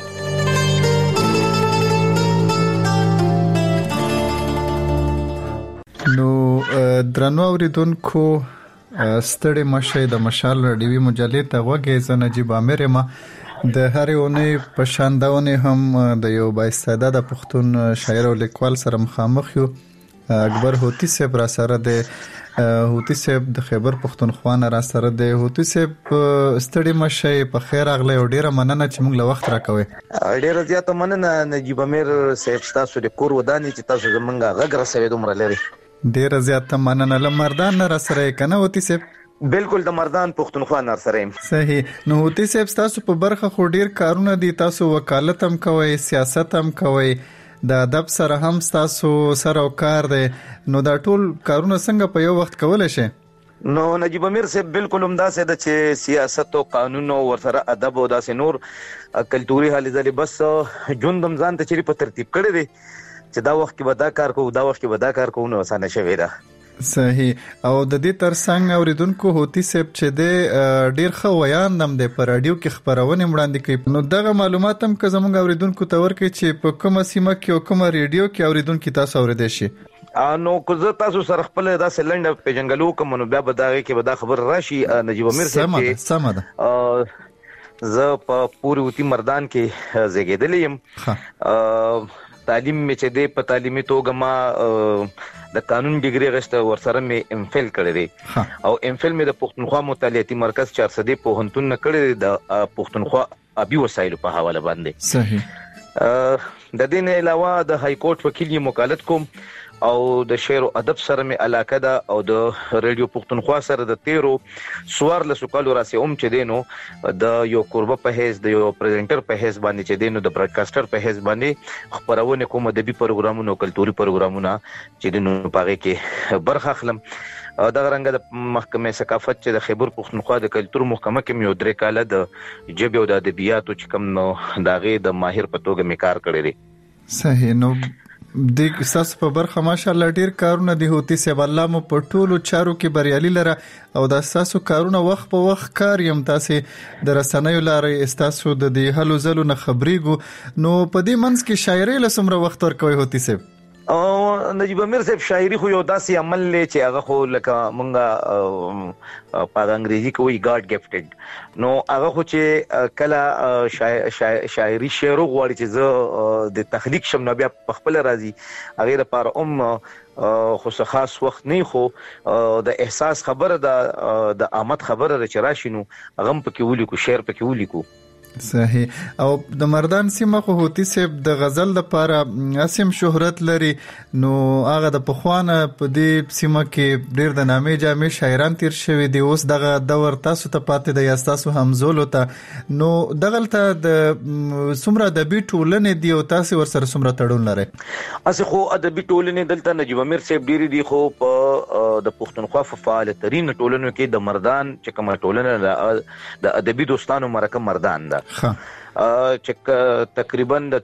نو درنو اوریدونکو ستړي مشه د مشال رادیوي مجلې ته وګورئ. زه نجیب عامر یم. د هرې اونۍ په شاندونه هم د یو بااستعداده پښتون شاعر او لیکوال سره مخامخ یو. اکبر هوتی صاحب را سره د هوتی صاحب د خیبر پښتونخوا نه را سره د هوتی صاحب ستړي مشه په خیر اغله او ډیره مننه چې موږ له وخت راکوي. ډیره زیاته مننه نجیب امیر صاحب تاسو د کور ودانې چې تاسو زمونږه غږ رسوي دومره لري. ډیره زیاته مننه. لمردان را سره کنه هوتی صاحب؟ بالکل د مردان پښتونخوا نار سره يم. صحیح. نو هوتی صاحب تاسو په برخه خو ډیر کارونه دي، تاسو وکالت هم کوي، سیاست هم کوي، د ادب سره هم تاسو سره کار دی. نو دا ټول کارونه څنګه په یو وخت کولای شي؟ نو نجیب امیر صاحب بالکل همداسې د چې سیاست او قانون او ورسره ادب او داسې نور کلتوري حالې ځلې بس ژوند هم ځان ته چیرې په ترتیب کړی دی چې دا وخت کې به دا کار کوو، دا وخت کې به دا کار کوو، نو اسانه شوی ده. صحیح. او د دې ترڅنګ اوریدونکو هوتی صاحب چې د ډیر ښه ویان هم د په رادیو کې خبرونه وړاندې کوي. نو دغه معلومات هم که زموږ اوریدونکو ته ورکړي چې په کومه سیمه کې او کومه ریډیو کې اوریدونکو تاسو اوریدای شي. نو که زه تاسو سره خپل داسې لنډه پیژنګلو کوم نو بیا به دا کې به دا خبر راشي نجیب امیر صاحب. سمه ده. زه په پوری وتی مردان کې زیږیدلی یم. تعلیم مې چې دی په تعلیمي توګه ما د قانون ډیګري غشته ورسره مې ام فل کړی دی او ام فل مې د پښتونخوا مطالعاتي مرکز 400 پوهنتون نه کړی دی د پښتونخوا ابي وسایلو په حواله باندې. صحیح. د دې نه علاوه د های کورټ وکیل یم وکالت کوم او د شعر او ادب سره مې علاقه ده او د رادیو پښتونخوا سره د 13 کالو راسي چې دینو د یو قربه په هیڅ د یو پریزنټر په هیڅ باندې چې دینو د براډکاسټر په هیڅ باندې خبرونه کوم د بي پروګرامونو کلتوري پروګرامونه چې دینو پاره کې برخه اخلم. دا رنګ د محکمه ثقافت چې د خیبر پښتونخوا د کلتور محکمه کې یو درې کاله د جبه او د ادبیاتو چې کوم نو داغه د ماهر په توګه مې کار کړی دی. صحیح. نو د احساس په برخه ماشاءالله ډیر کارونه دی هوتی صاحب. الله مو په ټولو چارو کې بریالي لره او د اساسو کارونه وخت په وخت کار یم. تاسو د رسنیو لارې استاسو د دې هلو زلو نه خبرېګو. نو په دې منځ کې شاعري لسمره وخت ورکوي هوتی صاحب؟ او نجیب امیر صاحب شاعري خو یو داسې عمل لې چې هغه خو لکه مونږه په انګریزي کې وایي ګاډ ګفټډ. نو هغه خو چې کله شاعري شعر غواړي چې زه د تخلیق شم نو بیا په خپل راضي هغه لپاره خو خاص وخت نه خو د احساس خبره د آمد خبره چې راشي نو هغه پکې ولیکو، شعر پکې ولیکو. صحیح. او د مردان سیمه خو هوتی صاحب د غزل لپاره اسیم شهرت لري. نو هغه د پخوانه په دې سیمه کې ډیر د نامې جامع شاعران تیر شوی دی. اوس دغه دور تاسو ته پاتې دی، تاسو همزولو ته. نو دغلته د څومره ادبي ټولنې دی او تاسو ورسره څومره تړون لري؟ اسه خو ادبي ټولنې دلته نجیب امیر صاحب ډیر دي خو په د پښتونخوا فعال ترين ټولنو کې د مردان چې کومه ټولنه د ادبي دوستانو مرکه مردان ده چې تقریبا د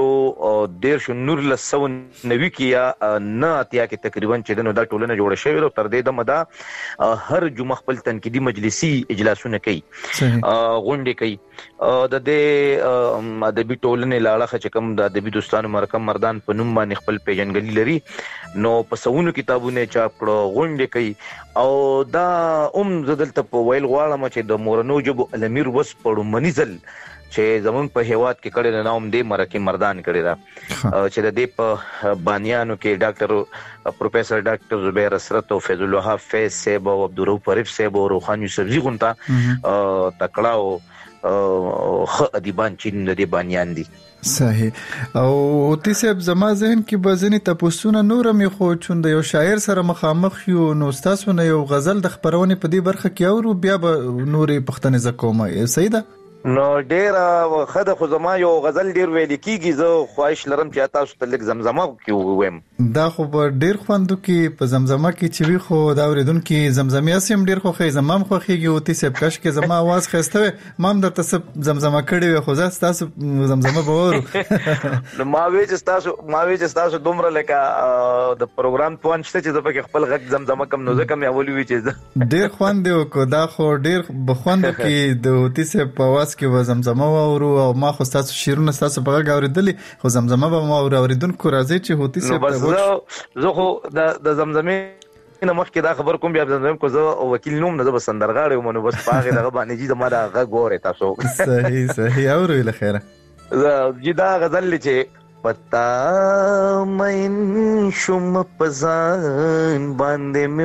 1390 کې یا نه اتیا کې تقریبا چې نو دا ټولنه جوړه شوې او تر دې د مدا هر جمعه خپل تنقیدي مجلسي اجلاسونه کوي، غونډې کوي. د دې ادبي ټولنې لاړه چې کوم د ادبي دوستانو مرکه مردان په نوم باندې خپل پیژنګلي لري. نو په سونو کتابونه چاپ کړو، غونډې کوي او دا زدلته په ویل غواړم چې د مورنو جبو الامیر وس پړو منیزل چې زمون په هیواد کې کړي نه نوم دې مرکه مردان کړي دا چې د دې په بانیانو کې ډاکټر پروفیسور ډاکټر زبیر اسرت او فیض الوهاب فیض صاحب او عبدالرؤف فرید صاحب او روحان یوسف زی غونتا تکړه او خ ادیبان چې د دې بانیان دي. صحیح. او هوتی صاحب زما ذهن کې بزنی تاسو نور مې خو چون د یو شاعر سره مخامخ یو نو تاسو نه یو غزل د خبرونه په دې برخه کې اورو بیا به نورې پښتنې زکومه صحیح ده؟ نو ډیر خدای خو زما یو غزل ډیر ویل کیږي، زه خواهش لرم چې تاسو ته لږ زمزمه کې وویم. دا خو ډیر خوندو کې په زمزمه کې چې وی خو دا اوریدونکو زمزمه سیم ډیر خو زمام خو خيږي او تی سب کاش کې زما आवाज خسته مام د تاسو زمزمه کړي وي خو زه تاسو زمزمه بورو. نو ما وی چې تاسو دومره لکه د پروګرام پوانچته چې زه په خپل غږ زمزمه کم نو زه کم اولي وی چې ډیر خوند وکړ. دا خو ډیر بخوند کې د تی سب په आवाज کې و زمزمه وورو او ما خو تاسو شیرونه تاسو په غږ اوریدلی خو زمزمه به ما اوریدونکو راځي چې هوتی سب زه خو د زمزمه نه مخکې دا خبر کوم بیا زم کو زه وکیل نوم نه زه سندرغاړی وم نو بس پاغه دغه باندې چې زما دا غږ وره تاسو صحیح اورو له خیره زه دا غزل چې پتا مین شم پزان باندې مې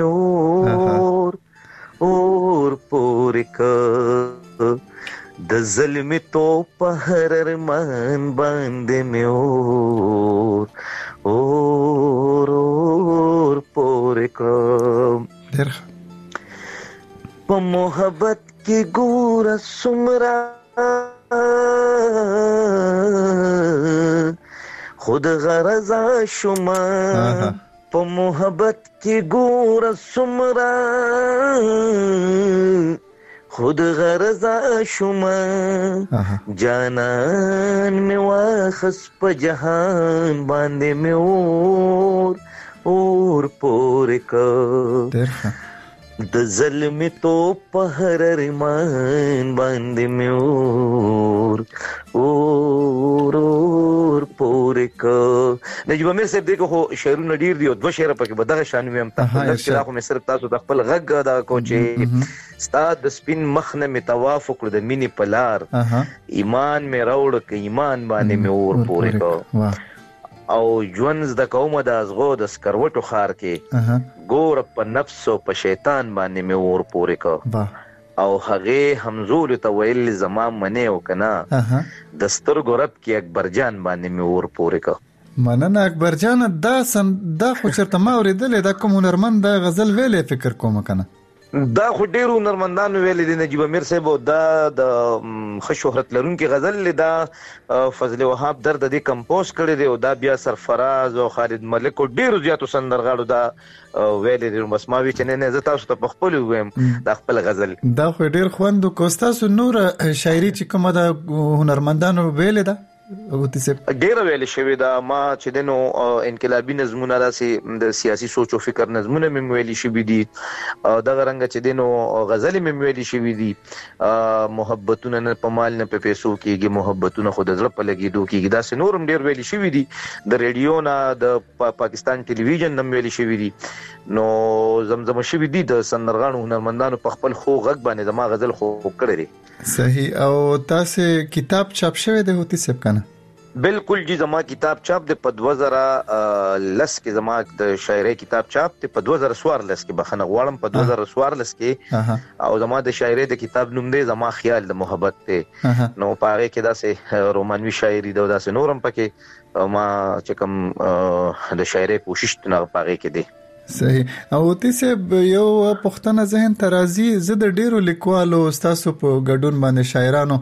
اور پورې ک د ظلم تو په هر ارمان باندې مې اور پورې ک په محبت کې ګور سمرا خود غرضا شما په محبت کې ګور سمرا خود غرضا شما جانان می واخس په جهان باندې می اور پورې ک د ظلم تو په هر ارمان باندې می اور پورې ک نجيب امیر صاحب دغه خو شعرونه ډیر دي او دوه شعر پکې بدغه شان ویم تاسو دا خو مې صرف تاسو د خپل غږ دا کو چې استاد سپین مخ نه می توافق د مینې پلار ایمان می راوړ ک ایمان باندې می اور پورې ک او ژوند د قومه د ازغو د سکروټو خار کې ګور په نفس او په شیطان باندې می اور پورې ک او هغه همزول ته ویل زما منه او کنا دستور ګورب کې اکبر جان باندې می اور پورې ک مننه اکبر جان دا خو چرته ما اوریدل دا کوم هنرمند دا غزل ویلې فکر کوم کنه دا خو ډیرو هنرمندانو ویلې دي نجيب امیر صاحب دا د ښه شهرت لرونکي غزل دا فضل وهاب درد دې کمپوز کړی دی او دا بیا سرفراز او خالد ملک او ډیرو زیاتو سندرغاړو دا ویلې دي بس ما وی چې نه زه تاسو ته په خپل ویم دا خپل غزل دا خو ډیر خوند کوستاسو نور شاعري چې کومه دا هنرمندانو ویلې ده ډیر ویل شوی دا ما چې دنو انقلابی نظمونه راسي د سیاسي سوچ او فکر نظمونه مې ویلي شوی دي دغه رنګ چې دنو غزل مې ویلي شوی دي محبتونه نه په مال نه په پیسو کېږي محبتونه خود زړه په لګیدو کېږي دا سنورم ډیر ویلي شوی دي د ریډیو نه د پاکستان ټلویزیون نم ویلي شوی دي نو زمزمه شوی دي د سندرغاړو هنرمندانو په خپل خو غږ باندې زما غزل خو کړی دی صحیح او تاسو کتاب چاپ شوی دی هوتی صاحب کنه بالکل جی زما کتاب چاپ د په 2010 کې زما د شاعري کتاب چاپ ته په 2014 کې بخنه غواړم په 2014 کې او زما د شاعري د کتاب نوم دی زما خیال د محبت ته نو پاره کې داسې رومانوي شاعري داسې نورم پکې ما چې کوم د شاعري کوشش نه پاره کې دی صحیح او تاسو یو پښتنه ذهن ترازی زده ډیرو لیکوالو تاسو په ګډون باندې شاعرانو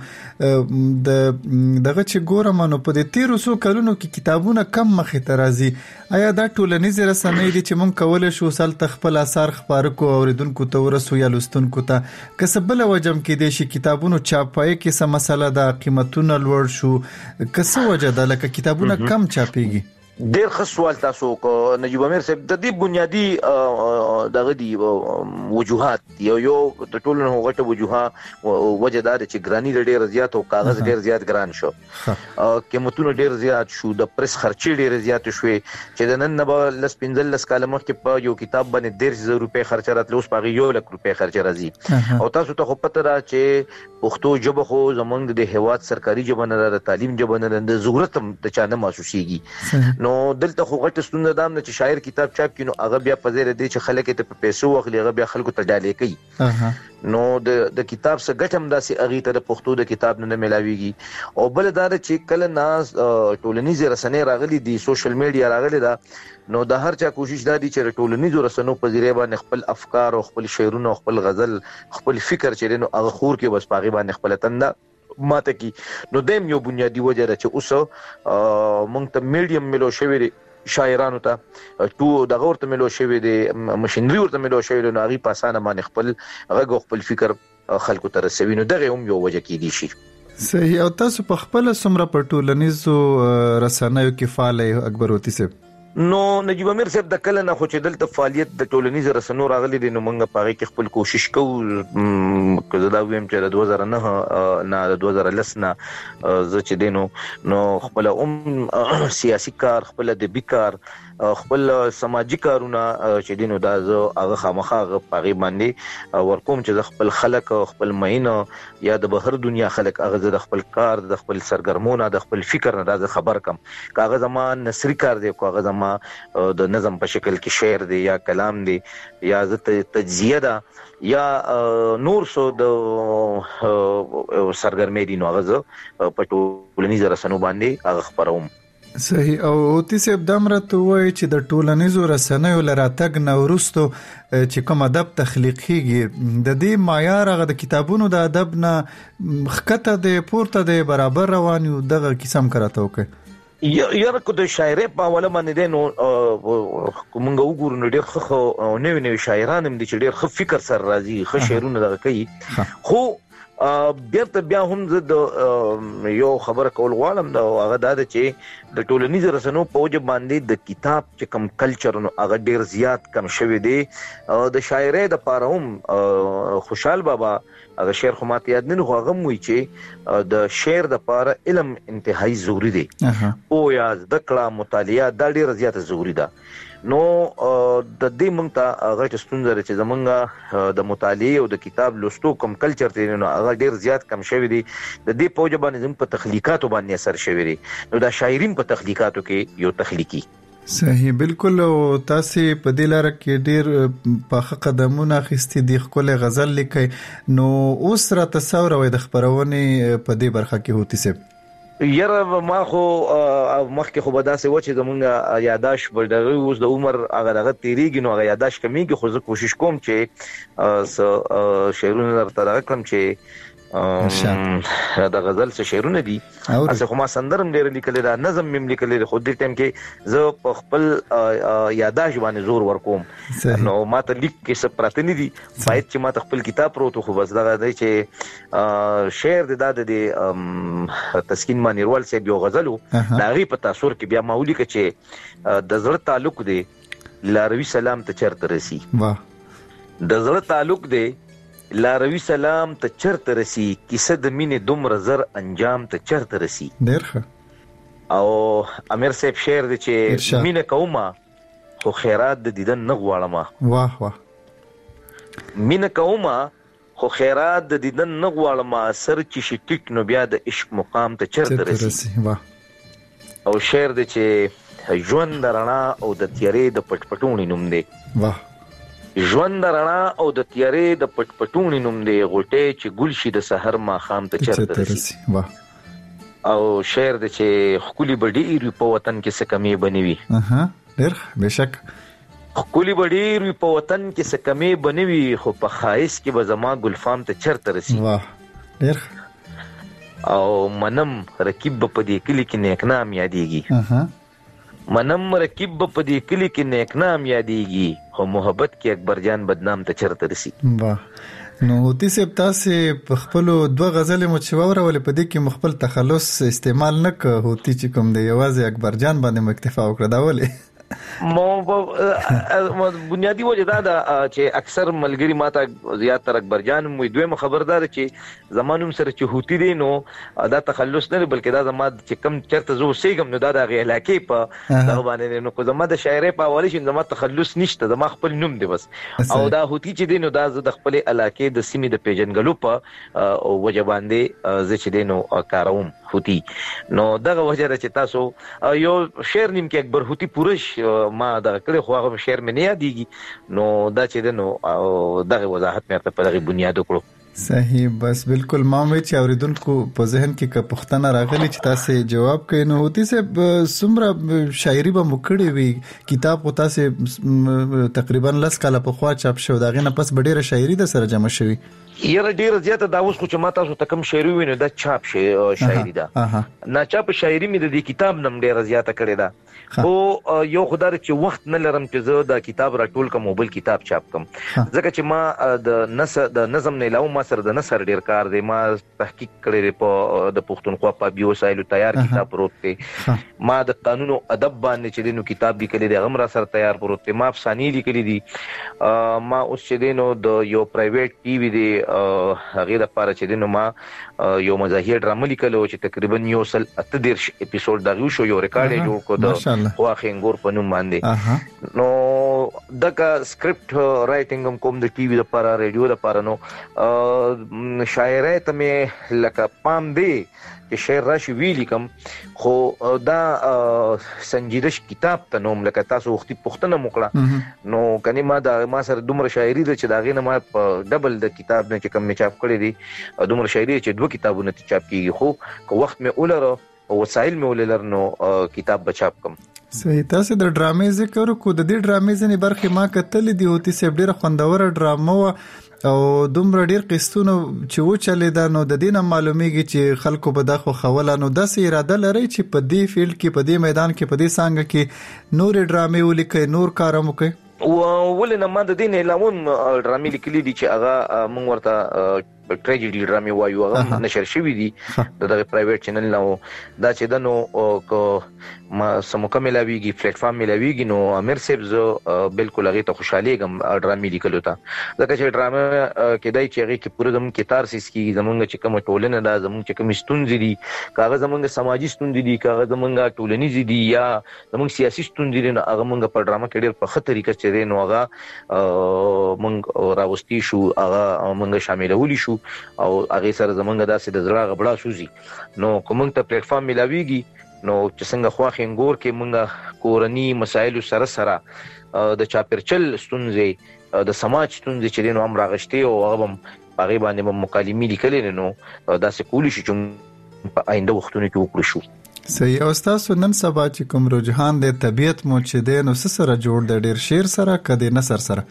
دغه چې ګورم نو په دې 1300 کلونو کې کتابونه کم مخې ترازی آیا دا ټولنیز رسنۍ دي چې مونږ کولای شو سل تخپل اثر خبر کو اوریدونکو ته ورسو یا لستونکو ته کسبل وجم کې دي چې کتابونو چاپای کې څه مسله ده قیمتونه لوړ شو کسه وجه ده لکه کتابونه کم چاپيږي ډیر ښه سوال تاسو کو نجيب امیر صاحب د دې بنیادی دغه دی وجوهات یو د ټولو غټه وجوه وجدار چې ګرانی ډیر زیات او کاغذ ډیر زیات ګران شو قیمتونه ډیر زیات شو د پریس خرچي ډیر زیات شوې چې د نن نه لس 15 کال مخکې په یو کتاب باندې 1,000 روپے خرچ راتلو اوس په 1,00,000 روپے خرچ راځي او تاسو ته خو پته را چې پښتو ژبه خو زمونږ د هیواد سرکاري ژبه نه د تعلیم ژبه نه د ضرورت ته چانه محسوسيږي نو دلته خو غټ ستونزه دام نه چې شاعر کتاب چاپ کینو هغه بیا په زیره دي چې خلک ته په پیسو واخلي هغه بیا خلکو ته ډالې کوي نو د کتاب څخه ګټم داسې اغه ته د پښتو د کتاب نه ملاويږي او بل دا چې کله ناس ټولنیز رسنۍ راغلي دي سوشل میډیا راغلي دا نو د هر چا کوشش دا دي چې ټولنیز رسنۍ په ذریعہ باندې خپل افکار او خپل شعرونه او خپل غزل خپل فکر چرینو هغه خور کې بس پاغي باندې خپل تنده ماته کی نو دیم یو بنیادی وجه ده چې اوس مونږ ته میډیم ملو شوی شاعرانو ته تو دغه ورته ملو شوی دی ماشينري ورته ملو شوی دی نو هغه په اسانه باندې خپل هغه خپل فکر خلکو ته رسوي نو دغه هم یو وجه کې دي شي صحیح او تاسو په خپل سمره په ټولنیزو رسنیو کې فعال اکبر وتی سه نو نجیب امیر صاحب د کله نه خو چې دلته فعالیت د ټولنیز رسنیو راغلي دي نو موږ په هغه کې خپل کوشش کوو که دا ویم چې د 2009 نه د 2010 نه زه چې دینو نو خپل سیاسي کار خپل ادبي کار خپل سماجی کارونه چې دینو دا زه هغه خامخا پاغي باندې ورکوم چې خپل خلک خپل مینه یا د بهر دنیا خلک هغه د خپل کار د خپل سرګرمونه د خپل فکر نه دا خبر کم کاغذ ما نثری کار دی کاغذ ما د نظم په شکل کې شعر دی یا کلام دی یا تجزیه ده یا نور سو د سرګرمې دي نو هغه په ټولنیز رسنیو باندې هغه خبروم. صحیح. او اوتی صاحب دمرته وای چې د ټولنیزو رسنیو لراتګ نورستو چې کوم ادب تخلیقيږي د دې معیار هغه د کتابونو د ادب نه خکته د پورته د برابر روان یو دغه قسم کراته وکي یاره کو د شاعرۍ په حواله باندې دینو کومنګ وګورو نو ډېر خو نوې شاعران هم دي چې ډېر خ فکر سره راځي خ شعرونه دغه کوي خو بیا هم زه د یو خبره کول غواړم دا هغه دا چې د ټولنیز رسنیو په وجه باندې د کتاب چې کم کلچر نو هغه ډیر زیات کم شوی دی د شاعرۍ د پاره هم خوشحال بابا هغه شعر خو ماته یاد نه هغه موي چې د شعر د پاره علم انتهایی ضروری دی او یا د کړه مطالعه دا ډیر زیات ضروری ده نو د دې مونږ ته هغه چې ستونزه چې زمونږ د مطالعه او د کتاب لوستو کوم کلچر دی نو هغه ډیر زیات کم شوی دی د دې په وجه باندې زموږ په تخلیقاتو باندې اثر شوی دی نو دا شاعرین په تخلیقاتو کې یو تخلیقي. صحیح بالکل. او تاسو په دې لار کې ډیر په قدمونه اخیستي دي خپل غزل لیکي نو اوس را تصور وي د خبرونه په دې برخه کې هوتی سي یاره ما خو مخکې خو به داسې و چې زمونږ یاداش بلدغه اوس د عمر هغه تیریږي نو هغه یاداش کمیږي خو زه کوشش کوم چې شعرونه درته راکړم چې دا غزل څه شعرونه دي اسه خو ما سندرم ډېر لیکل دا نظم مم لیکل خو دې ټیم کې زه په خپل یاداش باندې زور ورکوم نو ما ته لیک کې څه پراته نه دي باید چې ما ته خپل کتاب پروت خو بس دا دی چې شعر د تسکین مانیروال صاحب یو غزلو دا غي په تاثر کې بیا ماولی کې چې د زړه تعلق دی لاروي سلام ته چرته رسی واه د زړه تعلق دی لاروي سلام ته چرته رسی کیسه د مینې دومره زر انجام ته چرته رسی ډېر او امیر صاحب شعر دی چې مینه کومه خو خیرات د دیدن نه غواړم واه واه مینه کومه خو خیرات د دیدن نه غواړم سر چې شټیک نو بیا د عشق مقام ته چرته رسی واه او شعر دی چې ژوند رڼا او د تیارې د پټپټونی نوم دی واه ژوند رڼا او د تیارې د پټپټونی نوم دی غوټې چې ګل شي د سحر ما خام ته چرته رسی واه او شعر دی چې خولي بډې ری په وطن کې څه کمی بنوي ډېر بهشک خولي بډې ری په وطن کې څه کمی بنوي خو په خایس کې به زما ګلفام ته چرته رسی واه ډېر او منم رکیب په دې کلی کې نیک نام یادېږي منم رکیب په دې کلی کې نیک نام یادېږي خو محبت کې اکبر جان بدنام ته چرته رسی واه نو هوتی صاحب تاسو په خپل دوه غزل مو چې وورول په دې کې مخبل تخلص استعمال نه ک هوتی چې کوم دی یوازې اکبر جان باندې مکتفا وکړه دا ولې مو بنیادی وجه دا چې اکثر ملګری ماته زیات تر اکبر جان مو دویم خبردار چې زمانوم سره چې هوتی دي نو دا تخلص نه بلکې دا زما چې کم چرته زو سیګم نو دا د علاقې په دا باندې نو کو زما د شاعرۍ په حواله شي زما تخلص نشته زما خپل نوم دی بس او دا هوتی چې دي نو دا د خپل علاقې د سیمې د پیژنګلو په وجه باندې زه چې دي نو کاروم هوتی نو دغه وجه را چې تاسو یو شعر نیم کې اکبر هوتی پورش ما دا کړي خو هغه شعر مې نه یادېږي نو دا چې دنو دغه وضاحت مې په دغه بنیاد وکړو. صحیح بس بالکل ما مې چې اوریدونکو په ذهن کې ک پښتنه راغلي چې تاسو جواب کړئ نو هوتی صاحب سمره شاعري به مکړې وي کتاب خو تاسو تقریبا لس کاله په خوا چاپ شو دا غنه پس ډېره شاعري د سره جمع شوی یره ډیره زیاته دا اوس خو چې ما تاسو ته کوم شعري وینو دا چاپ شي شاعري ده نه چاپ شاعري مې د دې کتاب نم ډیره زیاته کړې ده خو یو خدای چې وخت نه لرم چې زه دا کتاب راټول کوم او بل کتاب چاپ کوم ځکه چې ما د نظم نه علاوه ما سره د نثر ډیر کار دی ما تحقیق کړی په د پښتونخوا په بیو وسایلو تیار کتاب پروت دی ما د قانون او ادب باندې چې دینو کتاب لیکلی دی هغه را سره تیار پروت دی ما افسانې لیکلي دي ما اوس چې دینو د یو پرایویټ ټي وي دی هغه لپاره چې دینو ما یو مزاحیه ډرامه لیکلو چې تقریبا 138 اپیسوډ دا شو یو ریکارډ جوړ کو د خواخ انګور په نوم باندې نو دغه سکرپټ رائټینګ کوم د ټي وي لپاره ریډیو لپاره نو شاعرۍ ته مې لکه پام دی چې شعر راشي ویلی کوم خو دا سنجیدش کتاب ته نوم لکه تاسو وختي پښتنه موکړه نو کني ما سره دومره شاعري ده چې دا غینه ما په ډبل د کتاب نه چې کوم می چاپ کړی دي دومره شاعري چې 2 کتابونه چاپ کیږي خو وخت مې ولر او وسایل مې ولر نو کتاب بچاپ کوم صحیح. تاسو د ډرامې ذکر کو د دې ډرامې ځنې برخې ما کتلې دي او تاسو ډیره خوندوره ډرامه او دومره ډیر قسطونه چې و چلې دا نو د دینه معلومیږي چې خلکو به دغه خوله نو د سې اراده لري چې په دې فیلډ کې په دې میدان کې په دې څنګه کې نور ډرامې ولیکي نور کارم وکړي ولنه ما د دین علاوه ډرامې لیکلي دي چې هغه مونږ ورته ټریجډي ډرامې وایو هغه نشر شوی دي دغه پرایویټ چینل نو دا چې دنو کو ما سموکه ملاویږي پلیټ فارم ملاویږي نو امیر صاحب زه بالکل هغه ته خوشاله ګم ډرامې لیکلو ته ځکه چې ډرامه کې دای چې هغه کې پوره دم کې تارسیس کې زمونږ چې کوم ټولنه دا زمونږ چې کوم ستونزې دي کاغذ زمونږ سماجی ستونزې دي کاغذ زمونږ ټولنیز دي یا زمونږ سیاسي ستونزې دي هغه مونږ په ډرامه کې ډېر په خطر طریقه چې نو هغه مونږ راوستي شو هغه مونږ شاملولي شو او هغه سره زمونږ داسې د زړه غبړه شوزي نو کوم ته پلیټ فارم ملاويږي نو چې څنګه خواخ انګور کې مونږ کورنی مسایل سره سره د چاپرچل ستونزې د سماج ستونزې چې نو هم راغشتي او هغه هغه باندې مکالمې لیکلې نو داسې کولی شي چې په آینده وختونو کې وکړو شو صحیح. او تاسو نن سبا چې کوم رجحان د طبيعت مو چې د نو سره جوړ د ډیر شعر سره کدي نثر سره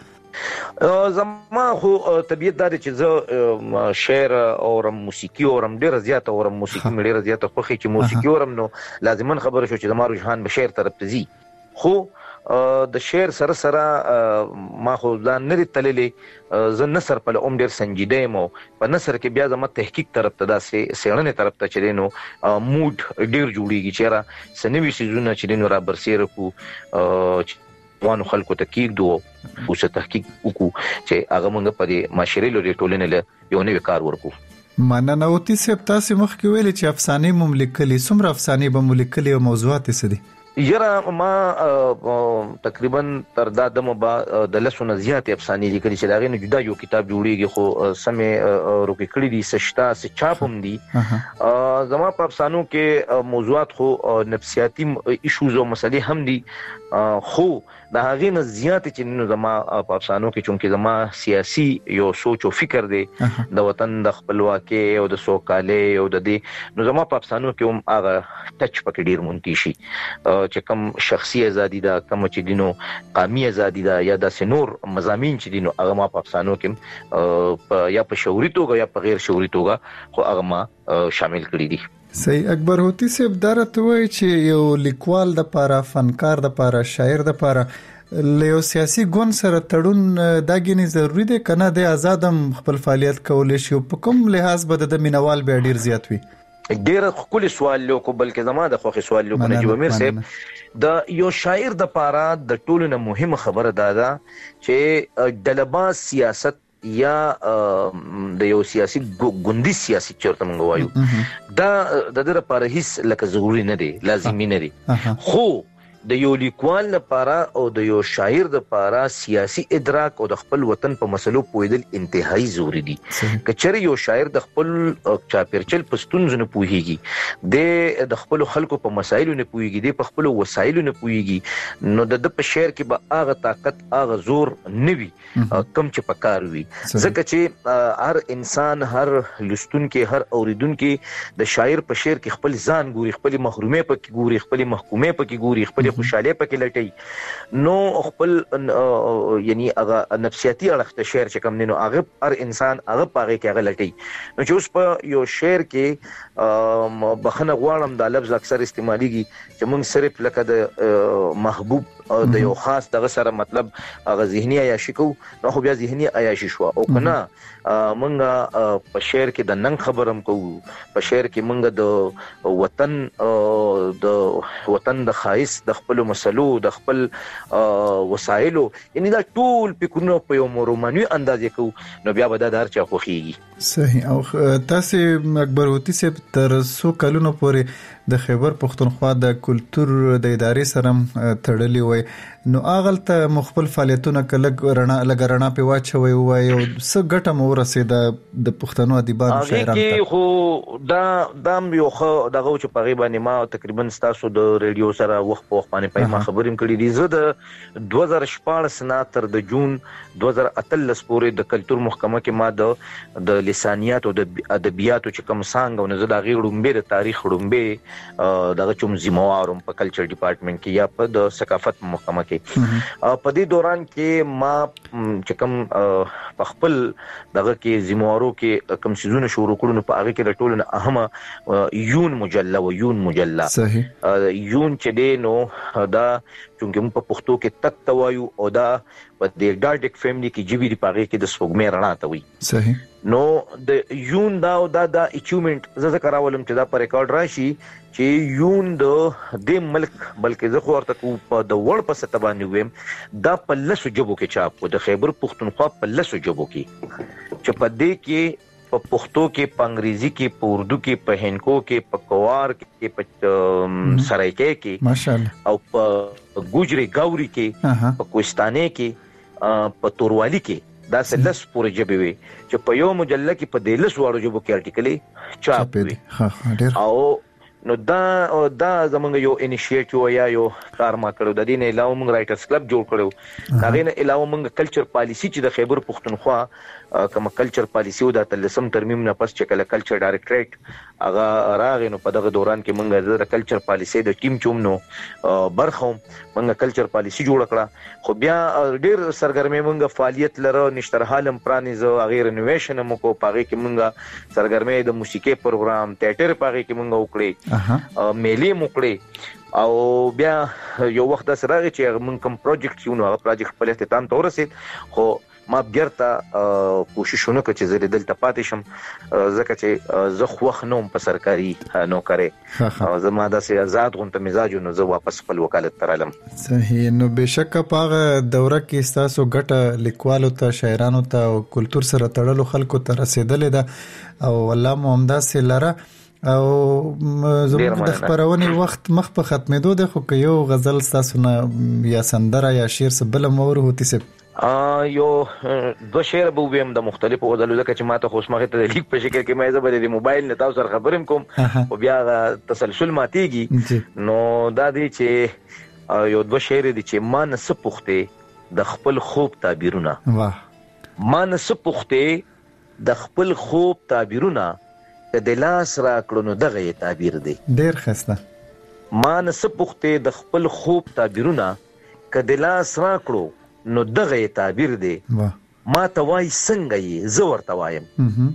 زما خو طبيعت دا چې زه شعر او موسیقي او ډیر زیات او موسیقي مې ډیر زیات خوښي چې موسیقي اورم نو لازمن خبره شو چې زما رجحان به شعر طرف ته ځي خو د شعر سره سره ما خو ځان نه تللې زه نثر په لوم ډیر سنجیده مو په نثر کې بیا زما تحقیق طرف ته داسې سیړنې طرف ته چلې نو موډ ډیر جوړیږي چې را سنوي سيزونه چې نو را برسېره کو وانو خلکو ته کېږدو او څه تحقیق وکړو چې هغه موږ په معاشري لوري ټولنې له یو نوې کار ورکو مننه. او تاسو مخکې ویلي چې افسانې مملکلي څومره افسانې به مملکلي او موضوعات څه دي یره ما تقریبا تر دا دمو با د لسونه زیات افسانې لیکلي چې داغه نه جدا یو کتاب جوړیږي خو سمې روکې کړی دي سشتا سه چاپم دي زما په افسانو کې موضوعات خو نفسیاتي ایشوز او مسلې هم دي خو دا هغه نه زیات چې نو زما په افسانو کې چونکه زما سیاسي یو سوچ او فکر دی د وطن د خپلواکي او د سوکالۍ او د دې نو زما په افسانو کې هم هغه ټچ پکې ډیر مونږ شي چې کوم شخصي ازادي دا کوم چې دینو قومي ازادي دا یا د سنور مضامین چې دینو هغه ما په افسانو کې یا په شعوري توګه یا په غیر شعوري توګه خو هغه ما شامل کړی دي. صحیح. اکبر هوتی صاحب درته وایي چې یو لیکوال د لپاره فنکار د لپاره شاعر د لپاره له سیاسي ګوند سره تړون داګینی ضروری دی کنه د آزادم خپل فعالیت کول شي په کوم لحاظ به د مینوال به ډیر زیات وي ډیر خپل سوال لو کو بلکې زما د خوخي سوال لو کنه نجیب امیر صاحب د یو شاعر د لپاره د ټولو نه مهمه خبره ده چې دلباس سیاست یا د یو سیاسي ګوندي سیاسي چرته مونږ وایو دا د دې لپاره هیڅ لکه ضروری نه دی لازمي نه دی خو د یو لیکوال لپاره او د یو شاعر لپاره سیاسي ادراک او د خپل وطن په مسلو پوهیدل انتهایی ضروری دي کچره یو شاعر د خپل چاپیرچل پښتون نه پوهیږي د خپل خلکو په مسایلو نه پوهیږي د خپل وسایلو نه پوهیږي نو د په شعر کې به هغه طاقت هغه زور نوي کم چې پکار وي ځکه چې هر انسان هر لستون کې هر اوریدون کې د شاعر په شعر کې خپل ځان ګوري خپل محرومه پکې ګوري خپل محکومه پکې ګوري خپل لټي خوشاله پکې لټي نو خپل یعنی هغه نفسیاتي اړخ ته شعر چې کوم نو هغه هر انسان هغه پاغه کې هغه لټي نو چې اوس په یو شعر کې بخنه غواړم دا لفظ اکثر استعماليږي چې موږ صرف لکه د محبوب د یو خاص دغه سره مطلب هغه ذهني عیاشي کو نو خو بیا ذهني عیاشي شو او کنه مونږه په شعر کې د نن خبرم کو په شعر کې مونږ د وطن د خایس د خپل مسلو د خپل وسایلو یعنی دا ټول پکونو په یو رومانوي اندازې کو نو بیا به دا دار چا خوخيږي صحیح او تاسو اکبر ہوتی سے تر 100 کلونو پورې د خیبر پختونخوا د کلچر د ادارې سره تړلې وای نو اغلته مخبل فعالیتونه کله رڼا په واچوي وای او څه ګټه مو رسیده د پښتنو ادیبانو شاعرانو ته خو دا یو خو دغه چې په غیبه ما تقریبا تاسو د ریډیو سره وخت په وخت باندې ما خبرې کړې دي زه د 2014 نه تر د جون 2013 پورې د کلچر محکمه کې ما د لسانیات او د ادبیاتو چې کوم څنګه او نه د غیړومبه د تاریخ غړومبه دغه چوم زموارم په کلچر ډپارټمنټ کې یا په د ثقافت محکمه کې په دې دوران کې ما چې کوم په خپل دغه کې زموارو کې کوم سيزونه شروع کړو په هغه کې د ټولو نه اهمه یون مجله صحیح یون چې دی نو دا چونکه موږ په پښتو کې تک توایو او دا په د ډاډک فیملی کې جیبی دی پاره کې د سپوږمۍ رڼا ته وي صحیح نو د یون دا اچیومنت زه کراولم چې دا پر ریکارډ راشي چې یون د ملک بلکې زه خو ورته کو په د وړ په سټ باندې ویم دا په لسو جبو کې چاپ د خیبر پختونخوا په لسو جبو کې چې په دې کې په پښتو کې په انګریزي کې په اردو کې په هندکو کې په کوار کې په سرایکې کې ماشاءالله او په ګوجري ګاوري کې په کوستانه کې په توروالی کې دا سلس پورې جبې وي چې په یو مجله کې په دلس واړو جبو کې ارټیکلې چاپ وي او نو دا زمونږ یو انیشیټیو یا یو کار ما کړو د دې نه علاوه موږ رائټرز کلب جوړ کړو هغه نه علاوه موږ کلچر پالیسی چې د خیبر پختونخوا کوم کلچر پالیسی او د تلسم ترمیم نه پس چې کله کلچر ډایریکټریټ هغه راغی نو په دغه دوران کې موږ د کلچر پالیسی د ټیم چوم نو برخوم موږ کلچر پالیسی جوړ کړه خو بیا ډیر سرګرمي موږ فعالیت لره نشترحالم پرانیزو غیر انویشن مو کو پاره کې موږ سرګرمي د موسیقي پروګرام ټیټر پاره کې موږ وکړي میلې موکړي او بیا یو وخت د سره چې موږ کوم پروجیکټ یو نو هغه پروجیکټ په اختتام ته ورسید خو ما بیرته کوششونه کوي چې زه دلته پاتې شم ځکه چې زه خوښ نوم په سرکاري نوکرې او زما داسې آزاد غونډه مزاج نو زه واپس خپل وکالت ترالم صحیح نو بشک په دوره کې تاسو ګټه لیکوالو ته شاعرانو ته او کلچر سره تړلو خلکو ته رسیدلې ده او الله مو همداسې لره او زموږ د خبرونې وخت مخ په ختمېدو ده خو که یو غزل تاسو نه یا سندره یا شعر څه بل مور هوتی سه یو دو شعر به ویم د مختلفو غزلو لکه چې ماته خوشمخه ته لیک په شکل کې مې زبر د موبایل نه تاسو سره خبرم کوم او بیا تسلسل ماتيږي نو دا دی چې یو دو شعر دي چې ما نه سپخته د خپل خوب تعبیرونه ما نه سپخته د خپل خوب تعبیرونه د لاس را کړو نو دغه تعبیر دی ډیر خسته ما نه سپخته د خپل خوب تعبیرونه کله لاس را کړو نو دغه تعبیر دی ما ته وای څنګه یې زه ورته وایم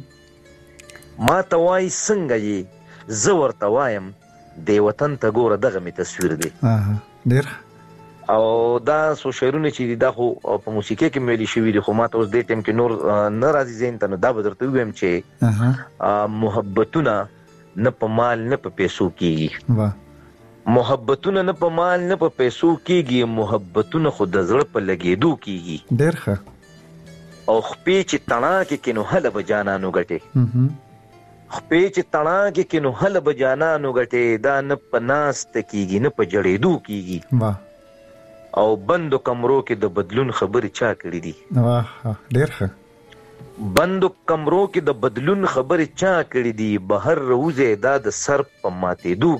ما ته وای څنګه یې زه ورته وایم د وطن ته ګوره دغه می تصویر دی ډیر او دا سو شعرونه چې دا خو په موسیقي کې ملي شوی دي خو ما ته اوس دې ټیم کې نور ناراضي زین ته دا بدرته ویم چې محبتونه نه په مال نه په پیسو کېږي محبتونه نه په مال نه په پیسو کېږي محبتونه خو د زړه په لګېدو کېږي ډېر ښه او خپې چې تڼا کې کینو هله به جانانو ګټې خپې چې تڼا کې کینو هله به جانانو ګټې دا نه په ناست کېږي نه په جړېدو کېږي او بندو کمرو کې د بدلون خبرې چا کړې دي ډېر ښه بندو کمرو کې د بدلون خبرې چا کړې دي بهر روزه دا د سر په ماتېدو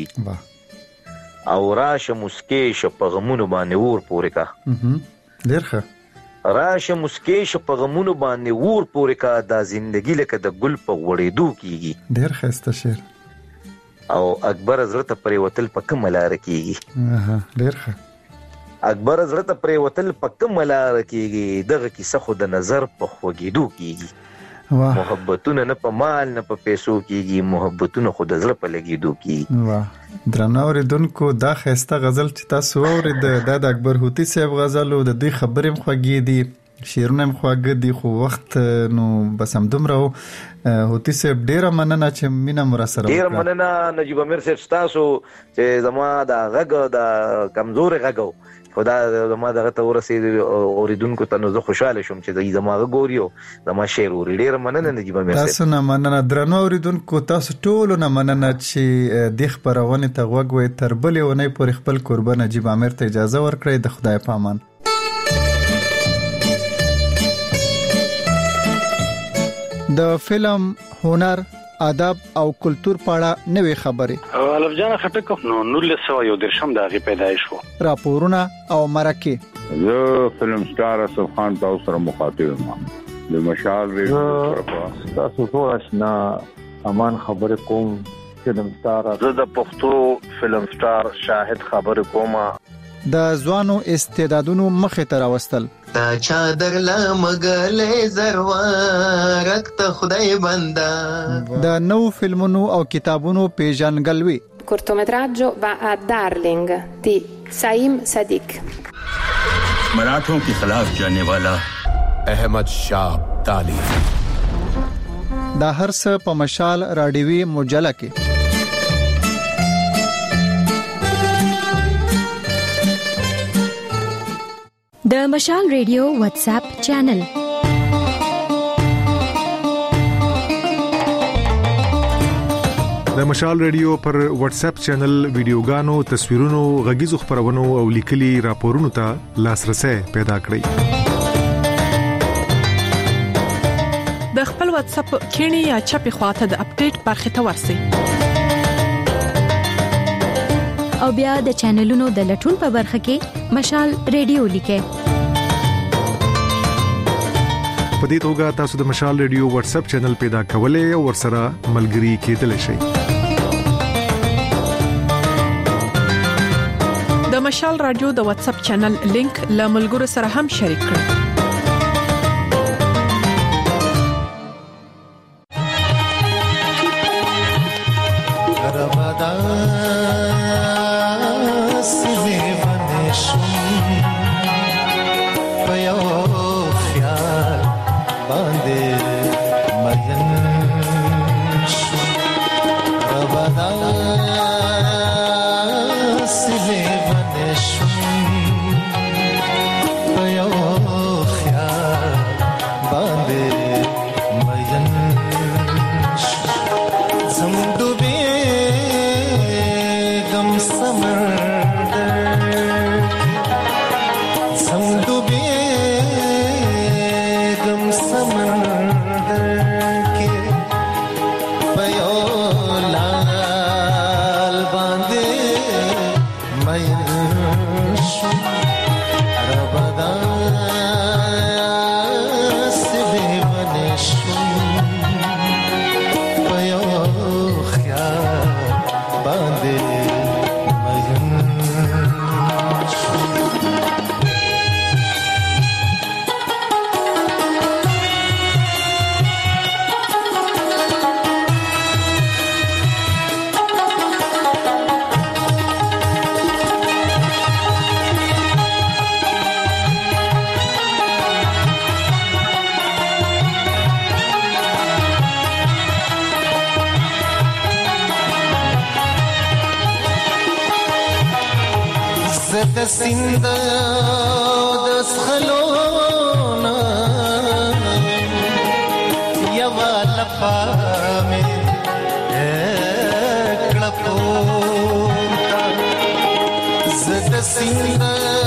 کېږي او راشه مسکې په غمونو باندې ور پورې کا ډېر ښه راشه مسکې په غمونو باندې ور پورې کا دا زندګي لکه د ګل په وړېدو کېږي ډېر ښایسته شعر او اکبر حضرت پرې وتل په کوم لار کېږي ډېر ښه اکبر حضرت پرې وتل په کوم لار کېږي دغه کیسه خو د نظر په خوږېدو کېږي محبتونه نه په مال نه په پیسو کېږي محبتونه خو د زړه په لګېدو کېږي درنو اوریدونکو دا ښایسته غزل چې تاسو واورید دا د اکبر هوتي صاحب غزل او د دوی خبرې هم خوږې دي شعرونه هم خواږه دي خو وخت نو بس همدومره هوتي صاحب ډېره مننه چې مینه مو راسره وکړه ډېره مننه نجیب امیر صاحب ستاسو چې زما د غږ د کمزورې غږ خو دا زما دغه ته ورسېد اوریدونکو ته نو زه خوشحاله شوم چې دوی زما غږ اوري او زما شعر اوري ډېره مننه نجیب امیر صاحب تاسو نه مننه درنو اوریدونکو تاسو ټولو نه مننه چې د خبرونې ته غوږ وئ تر بلې اونۍ پورې خپل کوربه نجیب امیر ته اجازه ورکړئ د خدای په امان د فلم هنر ادب او کلچر پاړه نوې خبرې الف جان خټک نو 1913 د هغه پیدایش وو راپورونه او مرکه زه فلم سٹار اسف خان تاسو سره مخاطب یم د مشال ریډیو تاسو ټول آشنا امان خبر کوم فلم سٹار زه د پښتو فلم سٹار شاهد خبر کوم د ځوانو استعدادونو مخه تر واستل تا چادر لمغلې زروارک ته خدای بندا د نو فلمونو او کتابونو پیژنګلوي cortometraggio va a Darling di Saim Sadiq मराठों के खिलाफ जाने वाला अहमद शाह ताली دا هر څه په مشال راډیوي مجله کې د مشال ریډیو واتس اپ چینل د مشال ریډیو پر واتس اپ چینل ویډیوګانو تصویرونو غږیزو خبرونو او لیکلي راپورونو ته لاسرسي پیدا کړئ د خپل واتس اپ کینی یا چپی خواته د اپډیټ برخه ته ورسئ او بیا د چینلونو د لټون په برخه کې مشال ریډیو لیکه په دې توګه تاسو د مشال ریډیو واتس اپ چینل پیدا کولای او ورسره ملګري کېدلی شئ د مشال رادیو د واتس اپ چینل لینک له ملګرو سره هم شریک کړئ سیند د سخلونا یوا لپا مې کړپو زد سیند